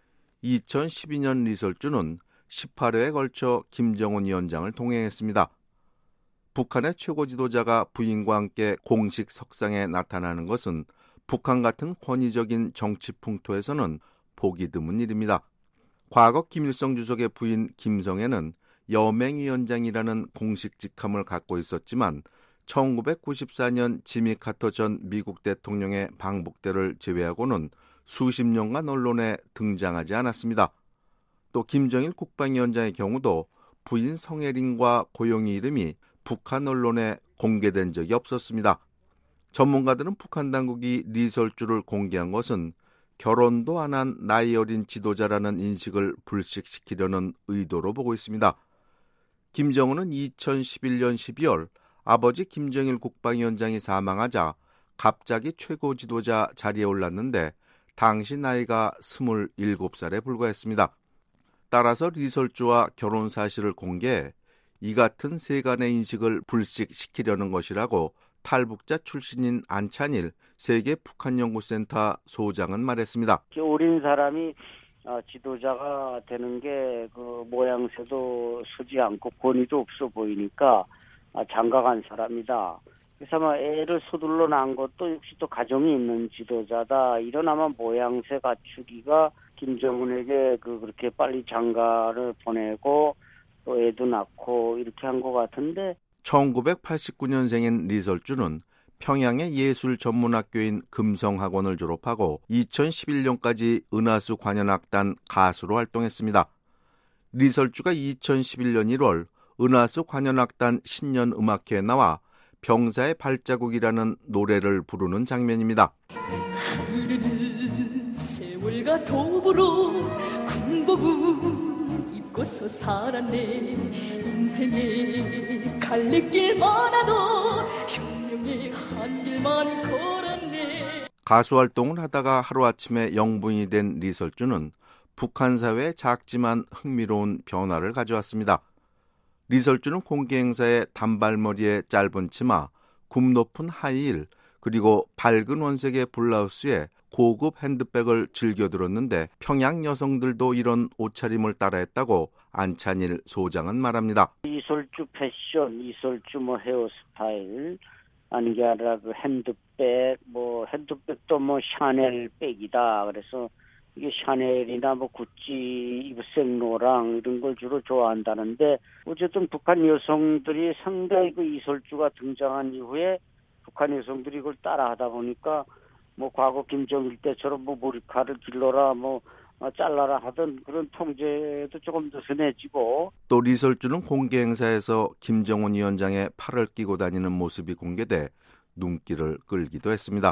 이천십이 년 리설주는 십팔 회에 걸쳐 김정은 위원장을 동행했습니다. 북한의 최고 지도자가 부인과 함께 공식 석상에 나타나는 것은 북한 같은 권위적인 정치 풍토에서는 보기 드문 일입니다. 과거 김일성 주석의 부인 김성애는 여맹위원장이라는 공식 직함을 갖고 있었지만 천구백구십사 년 지미 카터 전 미국 대통령의 방북 때를 제외하고는 수십 년간 언론에 등장하지 않았습니다. 또 김정일 국방위원장의 경우도 부인 성혜린과 고용희 이름이 북한 언론에 공개된 적이 없었습니다. 전문가들은 북한 당국이 리설주를 공개한 것은 결혼도 안 한 나이 어린 지도자라는 인식을 불식시키려는 의도로 보고 있습니다. 김정은은 이천십일 년 십이월 아버지 김정일 국방위원장이 사망하자 갑자기 최고 지도자 자리에 올랐는데 당시 나이가 스물일곱 살에 불과했습니다. 따라서 리설주와 결혼 사실을 공개해 이 같은 세간의 인식을 불식시키려는 것이라고 탈북자 출신인 안찬일 세계 북한연구센터 소장은 말했습니다. 어린 사람이 지도자가 되는 게 그 모양새도 서지 않고 권위도 없어 보이니까 장가간 사람이다. 그래서 아마 애를 서둘러 낳은 것도 역시 또 가정이 있는 지도자다. 이런 아마 모양새 갖추기가 김정은에게 그 그렇게 빨리 장가를 보내고 또 애도 낳고 이렇게 한 것 같은데. 천구백팔십구 년생인 리설주는 평양의 예술 전문학교인 금성학원을 졸업하고 이천십일 년까지 은하수 관현악단 가수로 활동했습니다. 리설주가 이천십일 년 일월 은하수 관현악단 신년음악회에 나와 병사의 발자국이라는 노래를 부르는 장면입니다. 흐르는 세월과 더불어 군복을 입고서 살았네. 인생의 갈래길 많아도 혁명의 한 길만 걸었네. 가수 활동을 하다가 하루아침에 영부인이 된 리설주는 북한 사회에 작지만 흥미로운 변화를 가져왔습니다. 리설주는 공개 행사에 단발머리에 짧은 치마, 굽 높은 하이힐, 그리고 밝은 원색의 블라우스에 고급 핸드백을 즐겨 들었는데 평양 여성들도 이런 옷차림을 따라했다고 안찬일 소장은 말합니다. 이설주 패션, 이설주 뭐 헤어스타일, 아닌 게 아니라 그 핸드백, 뭐 핸드백도 뭐 샤넬 백이다. 그래서 이게 샤넬이나 뭐 구찌, 이브생로랑 이런 걸 주로 좋아한다는데 어쨌든 북한 여성들이 상당히 그 이설주가 등장한 이후에 북한 여성들이 이걸 따라하다 보니까 뭐 과거 김정일 때처럼 뭐 머리카락을 길러라 뭐 잘라라 하던 그런 통제도 조금 더 선해지고. 또 리설주는 공개 행사에서 김정은 위원장의 팔을 끼고 다니는 모습이 공개돼 눈길을 끌기도 했습니다.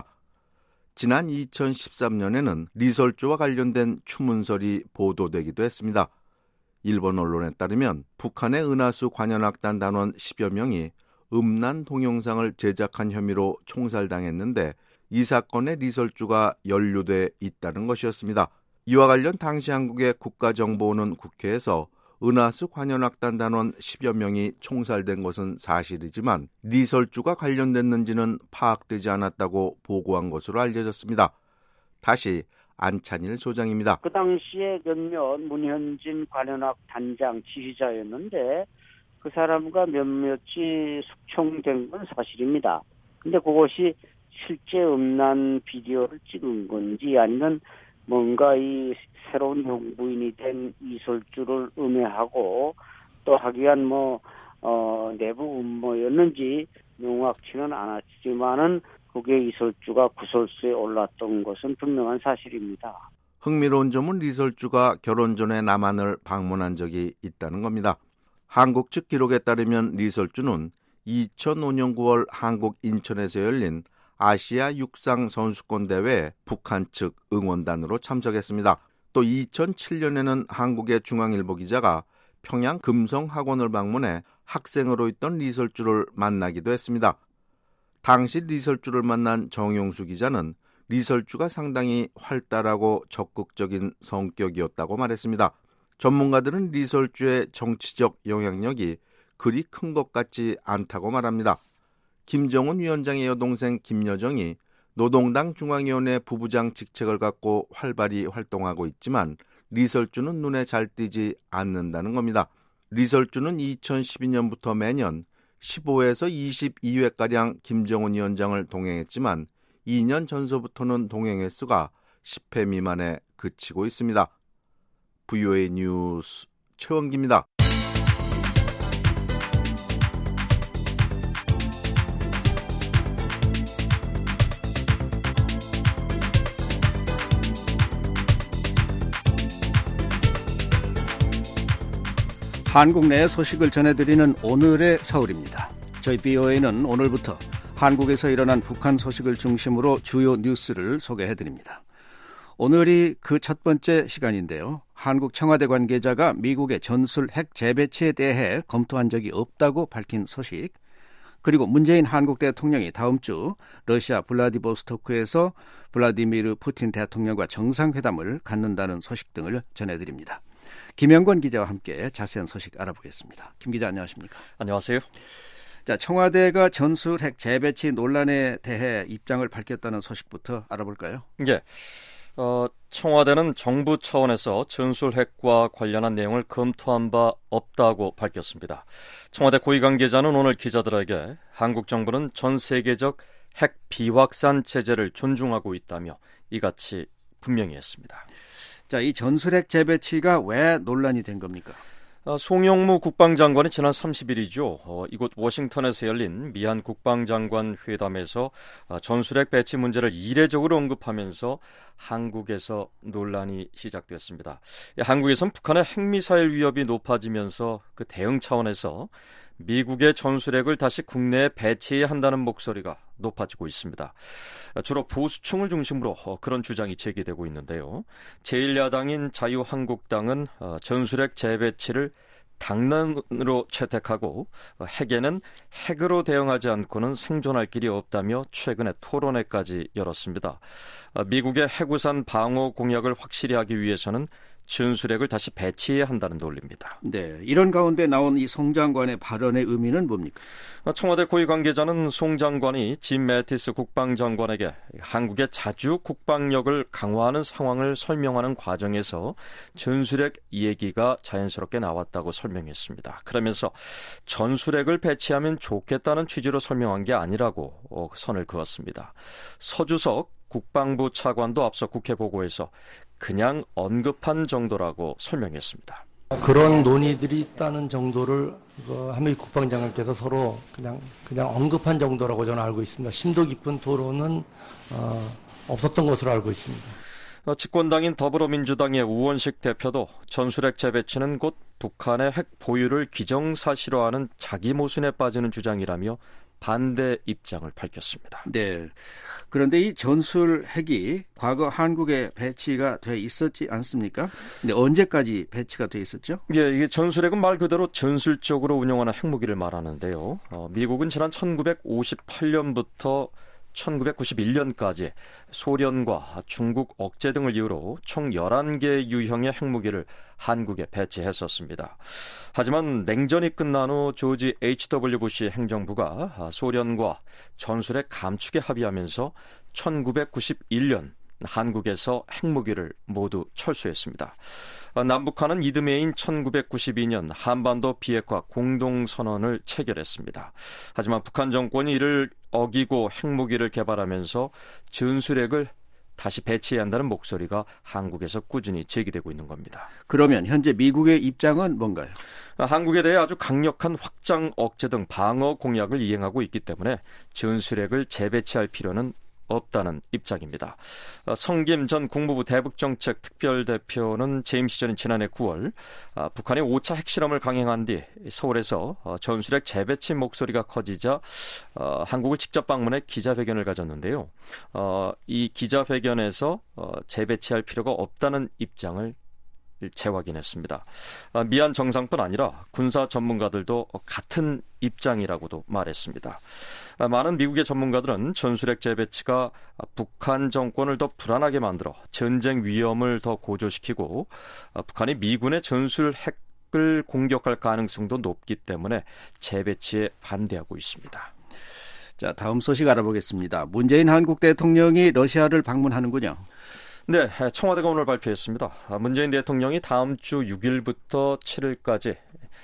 지난 이천십삼 년에는 리설주와 관련된 추문설이 보도되기도 했습니다. 일본 언론에 따르면 북한의 은하수 관현악단 단원 십여 명이 음란 동영상을 제작한 혐의로 총살당했는데 이 사건에 리설주가 연루돼 있다는 것이었습니다. 이와 관련 당시 한국의 국가정보원은 국회에서 은하수 관현악단 단원 십여 명이 총살된 것은 사실이지만 리설주가 관련됐는지는 파악되지 않았다고 보고한 것으로 알려졌습니다. 다시 안찬일 소장입니다. 그 당시에 몇몇 문현진 관현악 단장 지휘자였는데 그 사람과 몇몇이 숙청된 건 사실입니다. 근데 그것이 실제 음란 비디오를 찍은 건지 아니면 뭔가 이 새로운 영부인이 된 이설주를 음해하고 또 하기 위한 뭐 어, 내부 음모였는지 명확치는 않았지만은 그게 이설주가 구설수에 올랐던 것은 분명한 사실입니다. 흥미로운 점은 리설주가 결혼 전에 남한을 방문한 적이 있다는 겁니다. 한국 측 기록에 따르면 리설주는 이천오 년 구월 한국 인천에서 열린 아시아 육상 선수권 대회에 북한 측 응원단으로 참석했습니다. 또 이천칠 년에는 한국의 중앙일보 기자가 평양 금성학원을 방문해 학생으로 있던 리설주를 만나기도 했습니다. 당시 리설주를 만난 정용수 기자는 리설주가 상당히 활달하고 적극적인 성격이었다고 말했습니다. 전문가들은 리설주의 정치적 영향력이 그리 큰 것 같지 않다고 말합니다. 김정은 위원장의 여동생 김여정이 노동당 중앙위원회 부부장 직책을 갖고 활발히 활동하고 있지만 리설주는 눈에 잘 띄지 않는다는 겁니다. 리설주는 이천십이 년부터 매년 십오 회에서 이십이 회가량 김정은 위원장을 동행했지만 이 년 전서부터는 동행 횟수가 십 회 미만에 그치고 있습니다. 브이오에이 뉴스 최원기입니다. 한국 내 소식을 전해드리는 오늘의 서울입니다. 저희 비오에이는 오늘부터 한국에서 일어난 북한 소식을 중심으로 주요 뉴스를 소개해드립니다. 오늘이 그 첫 번째 시간인데요. 한국 청와대 관계자가 미국의 전술 핵 재배치에 대해 검토한 적이 없다고 밝힌 소식, 그리고 문재인 한국 대통령이 다음 주 러시아 블라디보스토크에서 블라디미르 푸틴 대통령과 정상회담을 갖는다는 소식 등을 전해드립니다. 김영권 기자와 함께 자세한 소식 알아보겠습니다. 김 기자 안녕하십니까? 안녕하세요. 자, 청와대가 전술핵 재배치 논란에 대해 입장을 밝혔다는 소식부터 알아볼까요? 예. 어, 청와대는 정부 차원에서 전술핵과 관련한 내용을 검토한 바 없다고 밝혔습니다. 청와대 고위 관계자는 오늘 기자들에게 한국 정부는 전 세계적 핵 비확산 체제를 존중하고 있다며 이같이 분명히 했습니다. 자, 이 전술핵 재배치가 왜 논란이 된 겁니까? 어, 송영무 국방장관이 지난 삼십일이죠. 어, 이곳 워싱턴에서 열린 미한 국방장관 회담에서 어, 전술핵 배치 문제를 이례적으로 언급하면서 한국에서 논란이 시작됐습니다. 예, 한국에선 북한의 핵미사일 위협이 높아지면서 그 대응 차원에서 미국의 전술핵을 다시 국내에 배치해야 한다는 목소리가 높아지고 있습니다. 주로 보수층을 중심으로 그런 주장이 제기되고 있는데요. 제일 야당인 자유한국당은 전술핵 재배치를 당론으로 채택하고 핵에는 핵으로 대응하지 않고는 생존할 길이 없다며 최근에 토론회까지 열었습니다. 미국의 핵우산 방어 공약을 확실히 하기 위해서는 전술핵을 다시 배치해야 한다는 논리입니다. 네, 이런 가운데 나온 이 송 장관의 발언의 의미는 뭡니까? 청와대 고위 관계자는 송 장관이 짐 매티스 국방장관에게 한국의 자주 국방력을 강화하는 상황을 설명하는 과정에서 전술핵 얘기가 자연스럽게 나왔다고 설명했습니다. 그러면서 전술핵을 배치하면 좋겠다는 취지로 설명한 게 아니라고 선을 그었습니다. 서주석 국방부 차관도 앞서 국회 보고에서 그냥 언급한 정도라고 설명했습니다. 그런 논의들이 있다는 정도를 한미 국방장관께서 서로 그냥 그냥 언급한 정도라고 저는 알고 있습니다. 심도 깊은 토론은 어, 없었던 것으로 알고 있습니다. 집권당인 더불어민주당의 우원식 대표도 전술핵 재배치는 곧 북한의 핵 보유를 기정사실화하는 자기 모순에 빠지는 주장이라며 반대 입장을 밝혔습니다. 네. 그런데 이 전술핵이 과거 한국에 배치가 돼 있었지 않습니까? 근데 언제까지 배치가 돼 있었죠? 예, 이게 전술핵은 말 그대로 전술적으로 운영하는 핵무기를 말하는데요. 어, 미국은 지난 천구백오십팔 년부터 천구백구십일 년까지 소련과 중국 억제 등을 이유로 총 열한 개 유형의 핵무기를 한국에 배치했었습니다. 하지만 냉전이 끝난 후 조지 에이치 더블유 부시 행정부가 소련과 전술핵 감축에 합의하면서 천구백구십일 년 한국에서 핵무기를 모두 철수했습니다. 남북한은 이듬해인 천구백구십이 년 한반도 비핵화 공동선언을 체결했습니다. 하지만 북한 정권이 이를 어기고 핵무기를 개발하면서 전술핵을 다시 배치해야 한다는 목소리가 한국에서 꾸준히 제기되고 있는 겁니다. 그러면 현재 미국의 입장은 뭔가요? 한국에 대해 아주 강력한 확장 억제 등 방어 공약을 이행하고 있기 때문에 전술핵을 재배치할 필요는 없다는 입장입니다. 성김 전 국무부 대북정책 특별대표는 재임 시절인 지난해 구월 북한의 오 차 핵실험을 강행한 뒤 서울에서 전술핵 재배치 목소리가 커지자 한국을 직접 방문해 기자회견을 가졌는데요. 이 기자회견에서 재배치할 필요가 없다는 입장을 재확인했습니다. 미얀 정상뿐 아니라 군사 전문가들도 같은 입장이라고도 말했습니다. 많은 미국의 전문가들은 전술핵 재배치가 북한 정권을 더 불안하게 만들어 전쟁 위험을 더 고조시키고 북한이 미군의 전술핵을 공격할 가능성도 높기 때문에 재배치에 반대하고 있습니다. 자, 다음 소식 알아보겠습니다. 문재인 한국 대통령이 러시아를 방문하는군요. 네, 청와대가 오늘 발표했습니다. 문재인 대통령이 다음 주 육 일부터 칠 일까지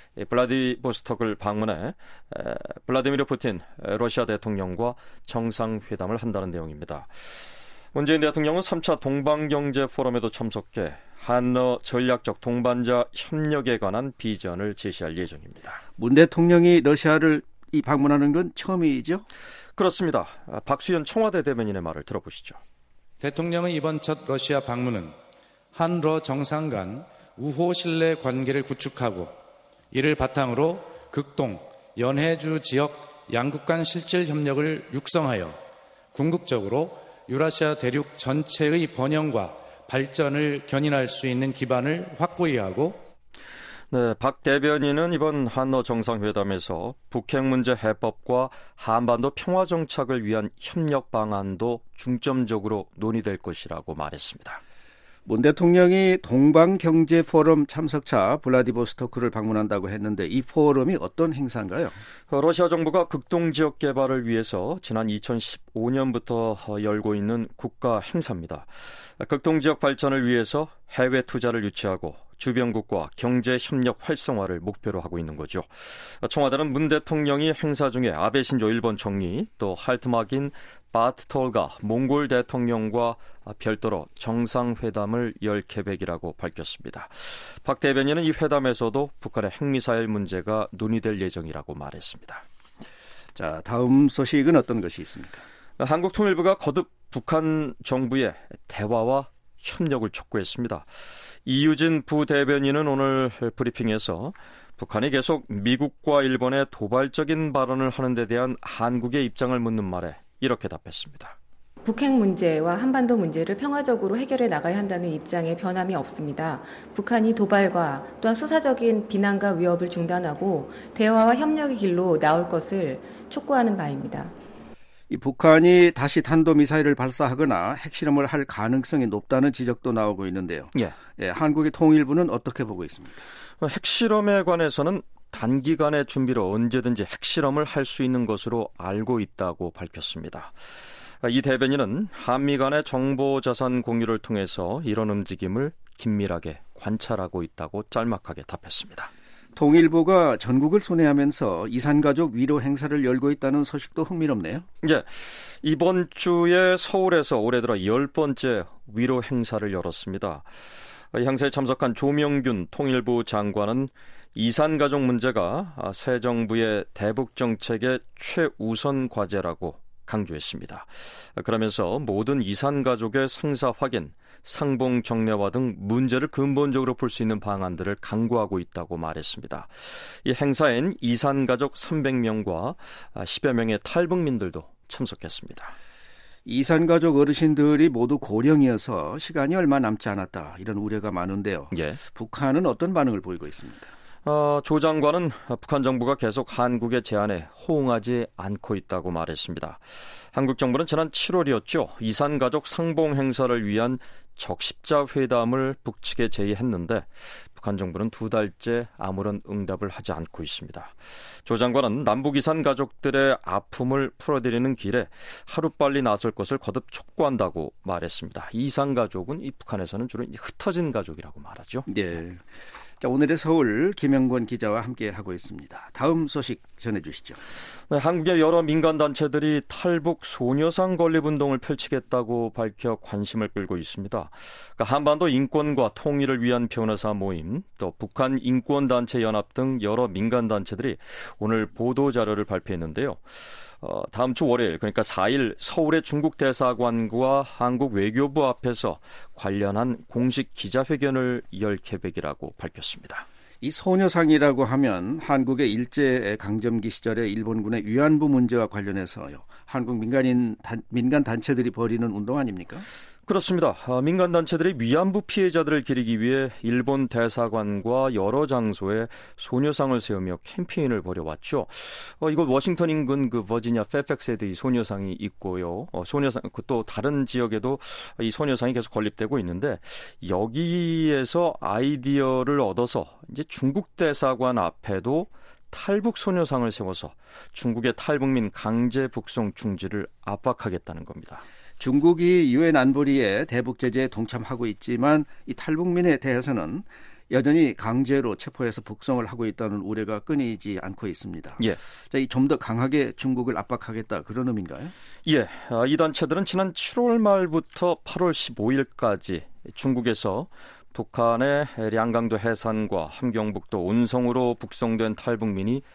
블라디보스토크를 방문해 블라디미르 푸틴 러시아 대통령과 정상회담을 한다는 내용입니다. 문재인 대통령은 삼 차 동방경제 포럼에도 참석해 한러 전략적 동반자 협력에 관한 비전을 제시할 예정입니다. 문 대통령이 러시아를 방문하는 건 처음이죠? 그렇습니다. 박수현 청와대 대변인의 말을 들어보시죠. 대통령의 이번 첫 러시아 방문은 한러 정상 간 우호 신뢰 관계를 구축하고 이를 바탕으로 극동, 연해주 지역 양국 간 실질 협력을 육성하여 궁극적으로 유라시아 대륙 전체의 번영과 발전을 견인할 수 있는 기반을 확고히 하고 네, 박 대변인은 이번 한러 정상회담에서 북핵 문제 해법과 한반도 평화 정착을 위한 협력 방안도 중점적으로 논의될 것이라고 말했습니다. 문 대통령이 동방경제포럼 참석차 블라디보스토크를 방문한다고 했는데 이 포럼이 어떤 행사인가요? 러시아 정부가 극동지역 개발을 위해서 지난 이천십오 년부터 열고 있는 국가 행사입니다. 극동지역 발전을 위해서 해외 투자를 유치하고 주변국과 경제협력 활성화를 목표로 하고 있는 거죠. 청와대는 문 대통령이 행사 중에 아베 신조 일본 총리, 또 할트마긴 바트톨가 몽골 대통령과 별도로 정상회담을 열 계획이라고 밝혔습니다. 박 대변인은 이 회담에서도 북한의 핵미사일 문제가 논의될 예정이라고 말했습니다. 자, 다음 소식은 어떤 것이 있습니까? 한국통일부가 거듭 북한 정부의 대화와 협력을 촉구했습니다. 이유진 부대변인은 오늘 브리핑에서 북한이 계속 미국과 일본의 도발적인 발언을 하는 데 대한 한국의 입장을 묻는 말에 이렇게 답했습니다. 북핵 문제와 한반도 문제를 평화적으로 해결해 나가야 한다는 입장에 변함이 없습니다. 북한이 도발과 또한 수사적인 비난과 위협을 중단하고 대화와 협력의 길로 나올 것을 촉구하는 바입니다. 이 북한이 다시 탄도미사일을 발사하거나 핵실험을 할 가능성이 높다는 지적도 나오고 있는데요. 예. 예, 한국의 통일부는 어떻게 보고 있습니까? 핵실험에 관해서는 단기간의 준비로 언제든지 핵실험을 할 수 있는 것으로 알고 있다고 밝혔습니다. 이 대변인은 한미 간의 정보자산 공유를 통해서 이런 움직임을 긴밀하게 관찰하고 있다고 짤막하게 답했습니다. 통일부가 전국을 순회하면서 이산가족 위로 행사를 열고 있다는 소식도 흥미롭네요. 예, 이번 주에 서울에서 올해 들어 열 번째 위로 행사를 열었습니다. 이 행사에 참석한 조명균 통일부 장관은 이산가족 문제가 새 정부의 대북 정책의 최우선 과제라고 강조했습니다. 그러면서 모든 이산가족의 생사 확인, 상봉 정례화 등 문제를 근본적으로 풀 수 있는 방안들을 강구하고 있다고 말했습니다. 이 행사엔 이산가족 삼백 명과 십여 명의 탈북민들도 참석했습니다. 이산가족 어르신들이 모두 고령이어서 시간이 얼마 남지 않았다, 이런 우려가 많은데요. 예. 북한은 어떤 반응을 보이고 있습니까? 어, 조 장관은 북한 정부가 계속 한국의 제안에 호응하지 않고 있다고 말했습니다. 한국 정부는 지난 칠월이었죠. 이산가족 상봉 행사를 위한 적십자 회담을 북측에 제의했는데 북한 정부는 두 달째 아무런 응답을 하지 않고 있습니다. 조 장관은 남북 이산 가족들의 아픔을 풀어드리는 길에 하루빨리 나설 것을 거듭 촉구한다고 말했습니다. 이산 가족은 이 북한에서는 주로 흩어진 가족이라고 말하죠. 네. 자, 오늘의 서울 김영권 기자와 함께 하고 있습니다. 다음 소식 전해주시죠. 네, 한국의 여러 민간단체들이 탈북 소녀상 건립운동을 펼치겠다고 밝혀 관심을 끌고 있습니다. 그러니까 한반도 인권과 통일을 위한 변호사 모임, 또 북한 인권단체 연합 등 여러 민간단체들이 오늘 보도자료를 발표했는데요. 어, 다음 주 월요일, 그러니까 사 일 서울의 중국 대사관과 한국 외교부 앞에서 관련한 공식 기자회견을 열 계획이라고 밝혔습니다. 이 소녀상이라고 하면 한국의 일제 강점기 시절에 일본군의 위안부 문제와 관련해서요, 한국 민간인 단, 민간 단체들이 벌이는 운동 아닙니까? 그렇습니다. 민간단체들이 위안부 피해자들을 기리기 위해 일본 대사관과 여러 장소에 소녀상을 세우며 캠페인을 벌여왔죠. 어, 이곳 워싱턴 인근 그 버지니아 페펙스에도 이 소녀상이 있고요. 어, 소녀상, 또 다른 지역에도 이 소녀상이 계속 건립되고 있는데, 여기에서 아이디어를 얻어서 이제 중국 대사관 앞에도 탈북 소녀상을 세워서 중국의 탈북민 강제 북송 중지를 압박하겠다는 겁니다. 중국이 유엔 안보리에 대북 제재에 동참하고 있지만 이 탈북민에 대해서는 여전히 강제로 체포해서 북송을 하고 있다는 우려가 끊이지 않고 있습니다. 예. 자, 이 좀 더 강하게 중국을 압박하겠다, 그런 의미인가요? 예. 이 단체들은 지난 칠월 말부터 팔월 십오일까지 중국에서 북한의 량강도 해산과 함경북도 온성으로 북송된 탈북민이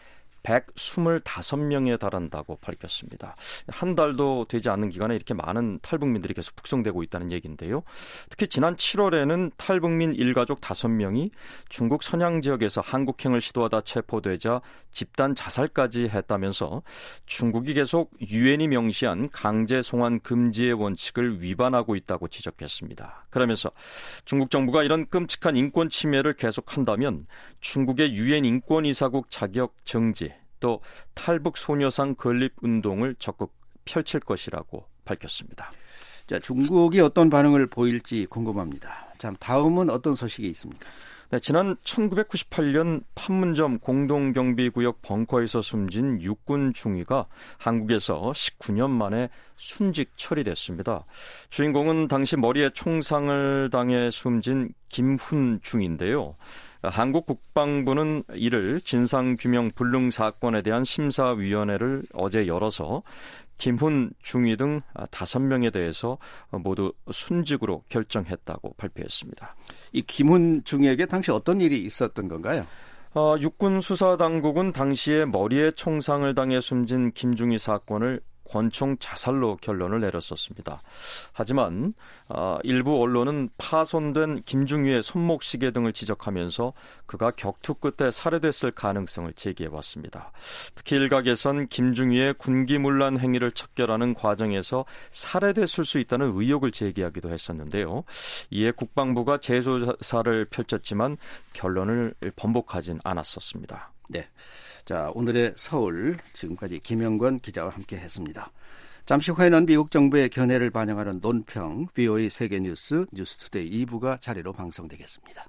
백이십오 명에 달한다고 밝혔습니다. 한 달도 되지 않는 기간에 이렇게 많은 탈북민들이 계속 북송되고 있다는 얘기인데요. 특히 지난 칠월에는 탈북민 일가족 다섯 명이 중국 선양 지역에서 한국행을 시도하다 체포되자 집단 자살까지 했다면서 중국이 계속 유엔이 명시한 강제 송환 금지의 원칙을 위반하고 있다고 지적했습니다. 그러면서 중국 정부가 이런 끔찍한 인권 침해를 계속한다면 중국의 유엔 인권이사국 자격 정지 또 탈북 소녀상 건립 운동을 적극 펼칠 것이라고 밝혔습니다. 자, 중국이 어떤 반응을 보일지 궁금합니다. 자, 다음은 어떤 소식이 있습니까? 네, 지난 천구백구십팔 년 판문점 공동경비구역 벙커에서 숨진 육군 중위가 한국에서 십구 년 만에 순직 처리됐습니다. 주인공은 당시 머리에 총상을 당해 숨진 김훈 중인데요. 한국 국방부는 이를 진상규명 불능 사건에 대한 심사위원회를 어제 열어서 김훈 중위 등 다섯 명에 대해서 모두 순직으로 결정했다고 발표했습니다. 이 김훈 중위에게 당시 어떤 일이 있었던 건가요? 어, 육군 수사당국은 당시에 머리에 총상을 당해 숨진 김중위 사건을 권총 자살로 결론을 내렸었습니다. 하지만 어, 일부 언론은 파손된 김중위의 손목시계 등을 지적하면서 그가 격투 끝에 살해됐을 가능성을 제기해왔습니다. 특히 일각에선 김중위의 군기문란 행위를 척결하는 과정에서 살해됐을 수 있다는 의혹을 제기하기도 했었는데요. 이에 국방부가 재조사를 펼쳤지만 결론을 번복하진 않았었습니다. 네. 자, 오늘의 서울 지금까지 김영권 기자와 함께했습니다. 잠시 후에는 미국 정부의 견해를 반영하는 논평 브이오에이 세계뉴스 뉴스투데이 이 부가 자리로 방송되겠습니다.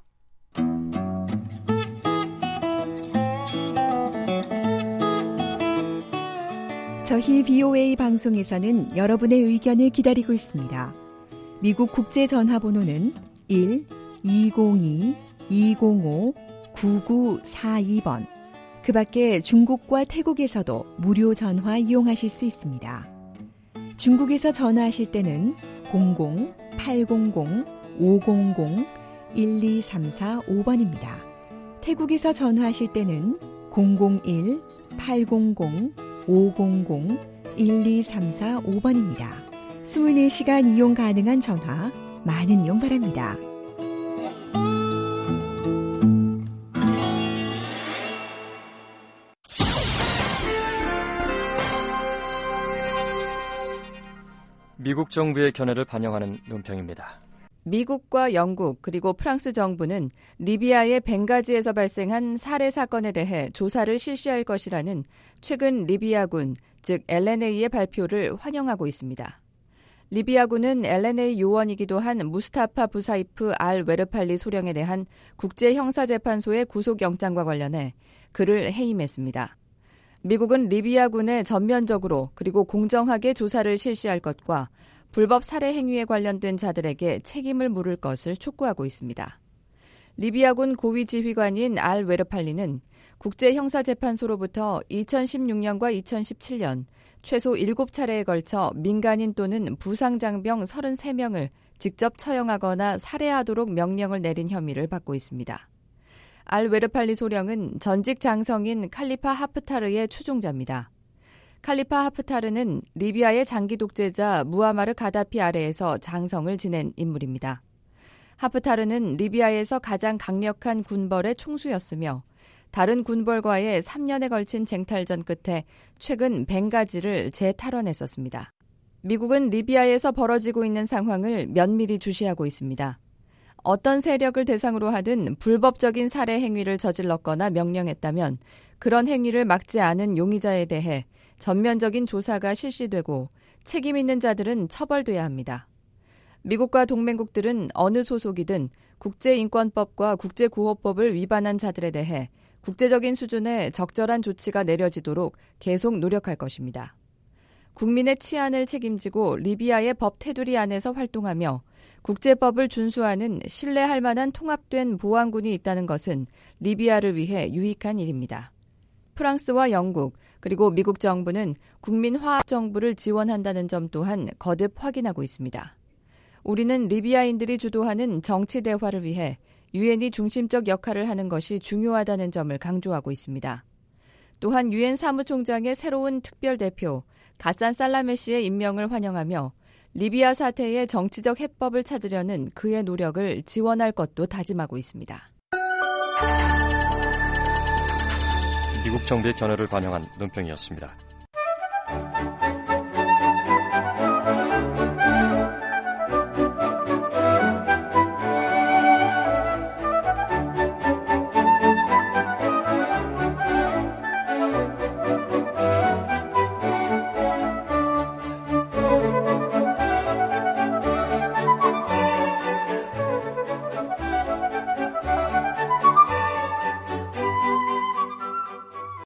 저희 브이오에이 방송에서는 여러분의 의견을 기다리고 있습니다. 미국 국제전화번호는 일 이공이 이공오 구구사이 번. 그 밖에 중국과 태국에서도 무료 전화 이용하실 수 있습니다. 중국에서 전화하실 때는 공공 팔공공 오공공 일이삼사오 번입니다. 태국에서 전화하실 때는 공공일 팔공공 오공공 일이삼사오 번입니다. 이십사 시간 이용 가능한 전화 많은 이용 바랍니다. 미국 정부의 견해를 반영하는 논평입니다. 미국과 영국 그리고 프랑스 정부는 리비아의 벵가지에서 발생한 살해 사건에 대해 조사를 실시할 것이라는 최근 리비아군, 즉 엘엔에이의 발표를 환영하고 있습니다. 리비아군은 엘엔에이 요원이기도 한 무스타파 부사이프 알 웨르팔리 소령에 대한 국제형사재판소의 구속영장과 관련해 그를 해임했습니다. 미국은 리비아군에 전면적으로 그리고 공정하게 조사를 실시할 것과 불법 살해 행위에 관련된 자들에게 책임을 물을 것을 촉구하고 있습니다. 리비아군 고위 지휘관인 알 웨르팔리는 국제형사재판소로부터 이천십육 년과 이천십칠 년 최소 일곱 차례에 걸쳐 민간인 또는 부상장병 서른세 명을 직접 처형하거나 살해하도록 명령을 내린 혐의를 받고 있습니다. 알 웨르팔리 소령은 전직 장성인 칼리파 하프타르의 추종자입니다. 칼리파 하프타르는 리비아의 장기 독재자 무아마르 가다피 아래에서 장성을 지낸 인물입니다. 하프타르는 리비아에서 가장 강력한 군벌의 총수였으며 다른 군벌과의 삼 년에 걸친 쟁탈전 끝에 최근 벵가지를 재탈환했었습니다. 미국은 리비아에서 벌어지고 있는 상황을 면밀히 주시하고 있습니다. 어떤 세력을 대상으로 하든 불법적인 살해 행위를 저질렀거나 명령했다면 그런 행위를 막지 않은 용의자에 대해 전면적인 조사가 실시되고 책임 있는 자들은 처벌돼야 합니다. 미국과 동맹국들은 어느 소속이든 국제인권법과 국제구호법을 위반한 자들에 대해 국제적인 수준의 적절한 조치가 내려지도록 계속 노력할 것입니다. 국민의 치안을 책임지고 리비아의 법 테두리 안에서 활동하며 국제법을 준수하는 신뢰할 만한 통합된 보안군이 있다는 것은 리비아를 위해 유익한 일입니다. 프랑스와 영국 그리고 미국 정부는 국민 화합 정부를 지원한다는 점 또한 거듭 확인하고 있습니다. 우리는 리비아인들이 주도하는 정치 대화를 위해 유엔이 중심적 역할을 하는 것이 중요하다는 점을 강조하고 있습니다. 또한 유엔 사무총장의 새로운 특별대표 가산 살라메시의 임명을 환영하며 리비아 사태의 정치적 해법을 찾으려는 그의 노력을 지원할 것도 다짐하고 있습니다. 미국 정부의 견해를 반영한 논평이었습니다.